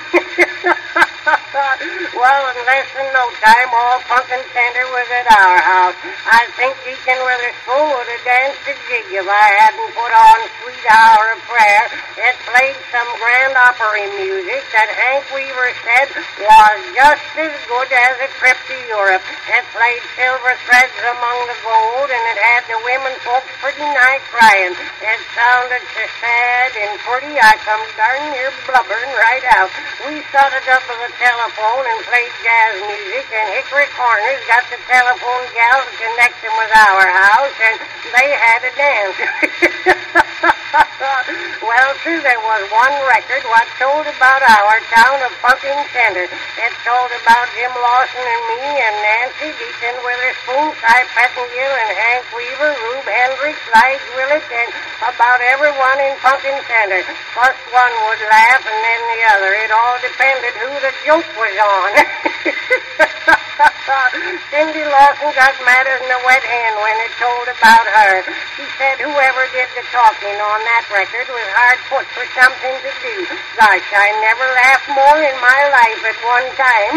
Speaker 15: Well, in less than no time, all Pumpkin Center was at our house. I think Deacon Witherspoon would have danced a jig if I hadn't put on Sweet Hour of Prayer. It played some grand opera music that Hank Weaver said was just as good as a trip to Europe. It played Silver Threads Among the Gold, and it had the women folks pretty nigh crying. It sounded so sad and pretty, I come darn near blubbering right out. We started up with the telephone and played jazz music, and Hickory Corners got the telephone gal to connect them with our house, and they had a dance. Well, too, there was one record what told about our town of Pumpkin Center. It told about Jim Lawson and me and Nancy, Deacon Witherspoon, Cy Pettingill, and Hank Weaver, Rube Hendricks, Lige Willett, and about everyone in Pumpkin Center. First one would laugh and then the other. It all depended who the joke was on. Cindy Lawson got madder than a wet hen when it told about her. She said whoever did the talking on that record was hard put for something to do. Gosh, I never laughed more in my life at one time.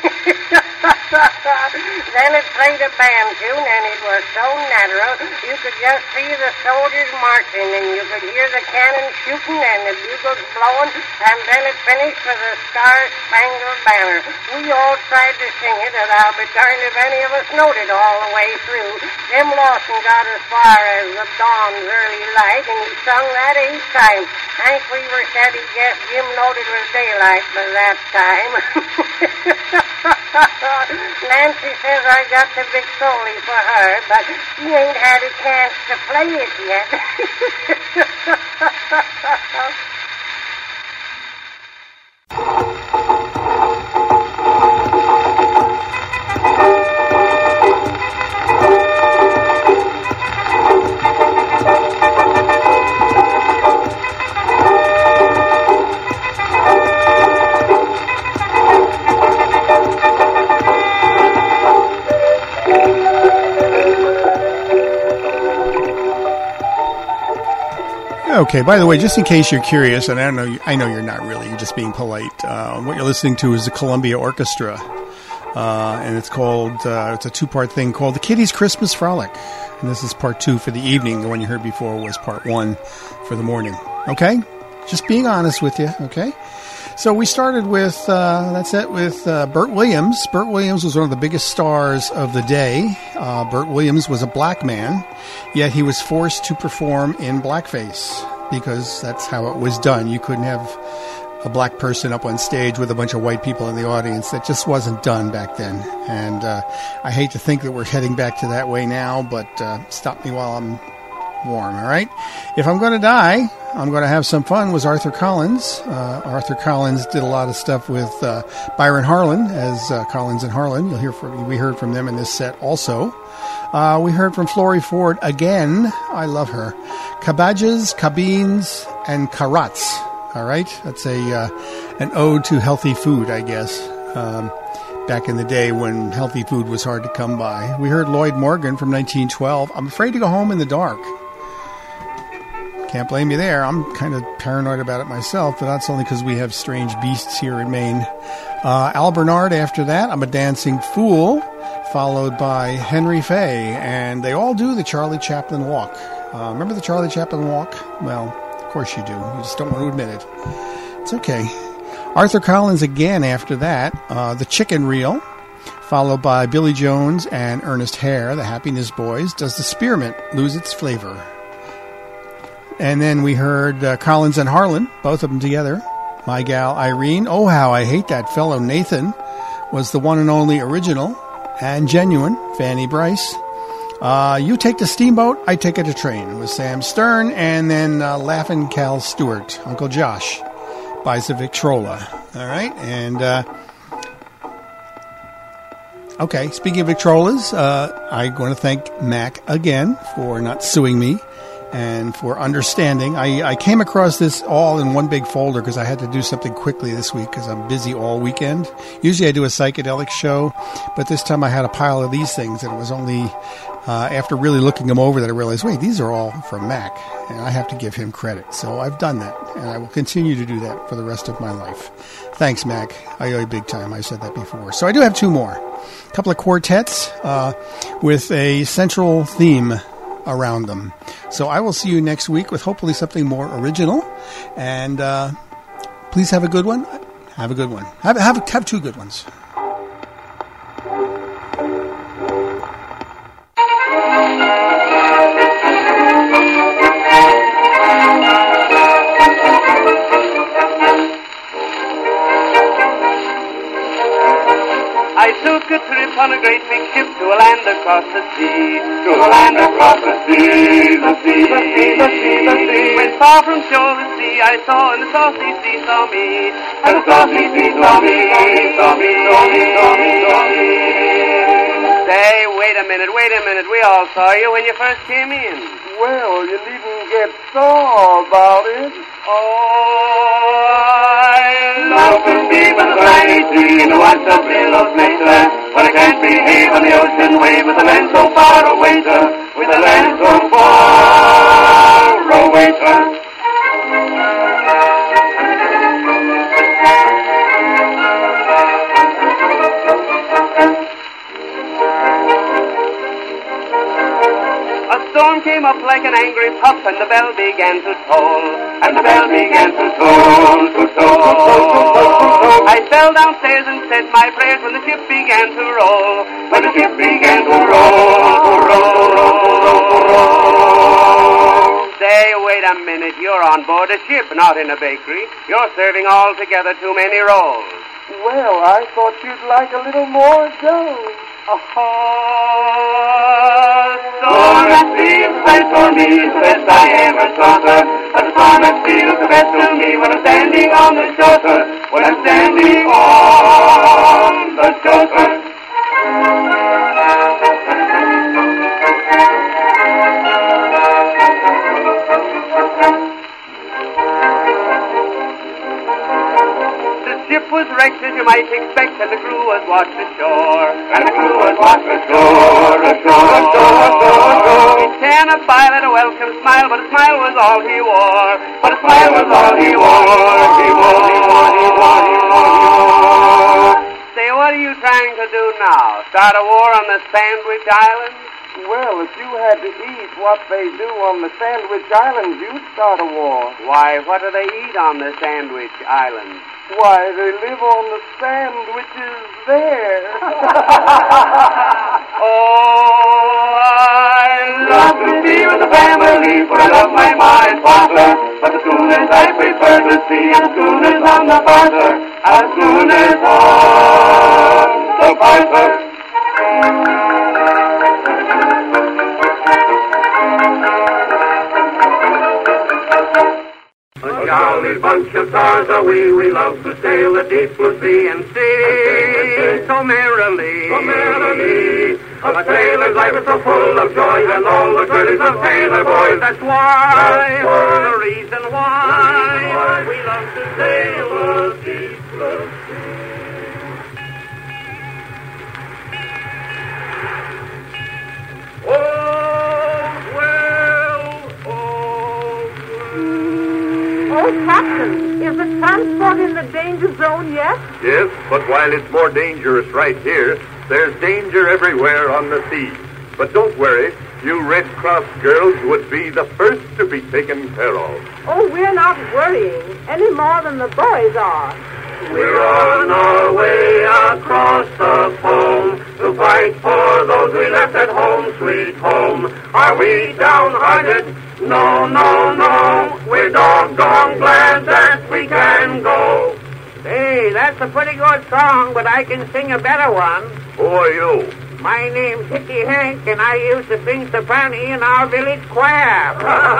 Speaker 15: Then it played a band tune, and it was so natural. You could just see the soldiers marching, and you could hear the cannon shooting and the bugles blowing, and then it finished with a Star-Spangled Banner. We all tried to sing it, and I'll be darned if any of us knowed it all the way through. Jim Lawson got as far as the dawn's early light, and he sung that 8 times. Hank Weaver said he guessed Jim knowed it was daylight by that time. Nancy says I got the Victrola for her, but she ain't had a chance to play it yet.
Speaker 10: Okay, by the way, just in case you're curious, and I know you're not really, you're just being polite, what you're listening to is the Columbia Orchestra, and it's called, it's a 2-part thing called The Kitty's Christmas Frolic, and this is part 2 for the evening. The one you heard before was part 1 for the morning, okay? Just being honest with you, okay? So we started with, with Bert Williams. Bert Williams was one of the biggest stars of the day. Bert Williams was a black man, yet he was forced to perform in blackface because that's how it was done. You couldn't have a black person up on stage with a bunch of white people in the audience. That just wasn't done back then. And I hate to think that we're heading back to that way now, but stop me while I'm warm, all right? If I'm going to die, I'm going to have some fun, was Arthur Collins. Arthur Collins did a lot of stuff with Byron Harlan as Collins and Harlan. We heard from them in this set also. We heard from Florrie Ford again. I love her. Cabbages, cabines, and carrots. All right? That's an ode to healthy food, I guess. Back in the day when healthy food was hard to come by. We heard Lloyd Morgan from 1912. I'm afraid to go home in the dark. Can't blame me there. I'm kind of paranoid about it myself, but that's only because we have strange beasts here in Maine. Al Bernard after that, I'm a Dancing Fool, followed by Henry Fay, and they all do the Charlie Chaplin walk. Remember the Charlie Chaplin walk? Well, of course you do. You just don't want to admit it. It's okay. Arthur Collins again after that, the Chicken Reel, followed by Billy Jones and Ernest Hare, the Happiness Boys, Does the Spearmint Lose Its Flavor? And then we heard Collins and Harlan, both of them together. My Gal Irene, Oh How I Hate That Fellow Nathan, was the one and only original and genuine Fanny Bryce. You Take the Steamboat, I Take It a Train was Sam Stern, and then Laughin' Cal Stewart, Uncle Josh, buys the Victrola. All right, and okay, speaking of Victrolas, I'm going to thank Mac again for not suing me and for understanding. I came across this all in one big folder because I had to do something quickly this week because I'm busy all weekend. Usually I do a psychedelic show, but this time I had a pile of these things, and it was only after really looking them over that I realized, wait, these are all from Mac, and I have to give him credit. So I've done that, and I will continue to do that for the rest of my life. Thanks, Mac. I owe you big time. I said that before. So I do have 2 more. A couple of quartets with a central theme around them. So I will see you next week with hopefully something more original. And please have a good one. Have a good one. Have 2 good ones.
Speaker 8: I took a trip on a great big ship to a land across the sea. To a land across the sea, the sea, the sea, the sea, the sea. When far from shore the sea I saw, and the saucy sea saw me. And the saucy sea saw me, saw me, saw me, saw me, saw me. Say, wait a minute, we all saw you when you first came in.
Speaker 14: Well, you needn't get sore about it.
Speaker 8: Oh, I love to be with a briny tree and watch the
Speaker 4: marvelous nature. But I can't behave on the ocean wave with a land so far away, sir. With a land so far away, sir.
Speaker 8: A storm came up like an angry puff, and the bell began to toll.
Speaker 4: And the bell began to toll, to toll.
Speaker 8: I fell downstairs and said my prayers when the ship began to roll.
Speaker 4: When the ship began to roll.
Speaker 8: Say, wait a minute, you're on board a ship, not in a bakery. You're serving altogether too many rolls.
Speaker 14: Well, I thought you'd like a little more dough.
Speaker 4: Storm at sea is the best for me, the best I ever saw, sir. But the storm at sea is the best to me when I'm standing on the shore, sir. When I'm standing on the shore, sir.
Speaker 8: The ship was wrecked as you might expect, and the crew was washed ashore.
Speaker 4: And the crew was washed ashore, ashore.
Speaker 8: Each can a pilot a welcome smile, but a smile was all he wore.
Speaker 4: But a smile was all he wore, he wore.
Speaker 8: Say, what are you trying to do now? Start a war on the Sandwich Islands?
Speaker 14: Well, if you had to eat what they do on the Sandwich Islands, you'd start a war.
Speaker 8: Why, what do they eat on the Sandwich Islands?
Speaker 14: Why, they live on the sandwiches there.
Speaker 8: Oh, I
Speaker 4: love to be with the family, for I love my ma and father. But as soon as I prefer to see, as soon as on the father, as soon as on the father.
Speaker 13: A jolly bunch of stars are we love to sail the deep blue sea and sing so merrily, so merrily. A sailor's life is so full of joy, and all the girlies of sailor boys. That's why, the reason why we love to sail the deep blue sea.
Speaker 16: Oh, Captain, is the transport in the danger zone yet?
Speaker 17: Yes, but while it's more dangerous right here, there's danger everywhere on the sea. But don't worry, you Red Cross girls would be the first to be taken care of.
Speaker 16: Oh, we're not worrying any more than the boys are.
Speaker 13: We're on our way across the foam to fight for those we left at home, sweet home. Are we downhearted? No, no, no. We're doggone glad that we can go.
Speaker 2: Hey, that's a pretty good song, but I can sing a better one.
Speaker 17: Who are you?
Speaker 2: My name's Hickey Hank, and I used to sing soprano in our village choir.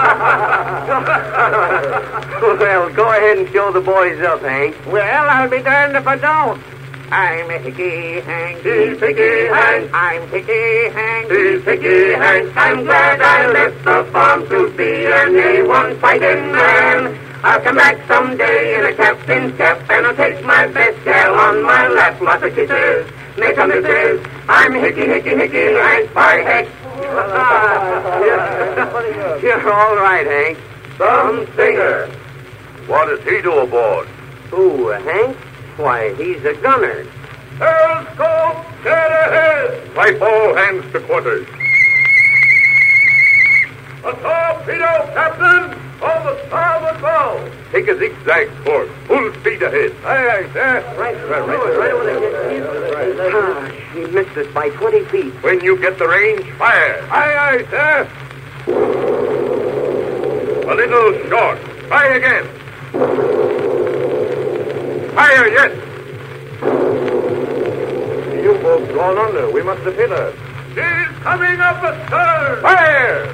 Speaker 8: Well, go ahead and show the boys up, Hank.
Speaker 2: Well, I'll be darned if I don't. I'm Hickey Hank.
Speaker 13: He's Hickey Hank.
Speaker 2: I'm Hickey Hank.
Speaker 13: He's Hickey Hank. I'm glad I left the farm to be an A1 fighting man. I'll come back someday in a captain's cap, and I'll take my best gal on my lap. Lots of kisses, make a missus. I'm Hickey Hank by heck.
Speaker 8: You're all right, Hank.
Speaker 13: Some singer.
Speaker 17: What does he do aboard?
Speaker 8: Who, Hank? Why, he's a gunner.
Speaker 13: Periscope, dead ahead.
Speaker 17: Pipe all hands to quarters.
Speaker 13: A torpedo, Captain, on the starboard bow.
Speaker 17: Take a zigzag course. Full speed ahead.
Speaker 13: Aye, aye, sir.
Speaker 8: Right over there. He missed us by 20 feet.
Speaker 17: When you get the range, fire.
Speaker 13: Aye, aye, sir.
Speaker 17: A little short. Try again. Fire, yes.
Speaker 13: The U-boat's gone under. We must have hit her. She's coming up astern.
Speaker 17: Fire!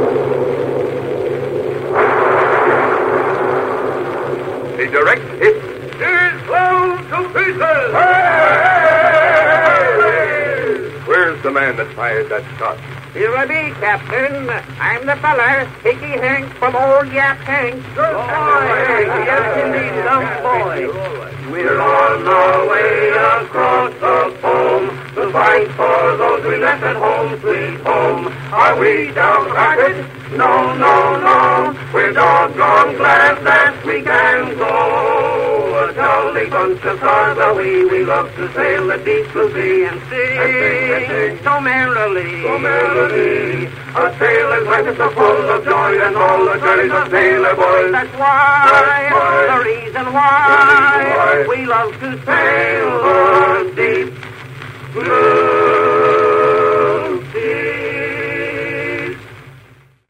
Speaker 17: A direct hit.
Speaker 13: She's blown to pieces.
Speaker 17: Where's the man that fired that shot?
Speaker 12: Here I be, Captain. I'm the feller, Hickey Hank from old Yap Hank. Good boy. Yes, indeed, some boy.
Speaker 13: We're on our way across the foam to fight for those we left at home, sweet home. Are we downhearted? No, no, no. We're doggone glad that we can go. A jolly bunch of stars are we love to sail the deep blue sea and sing so merrily, so merrily. Our sailors' life is so full of joy and all the journeys of sailor boys.
Speaker 12: That's why, the reason why we love to sail the deep blue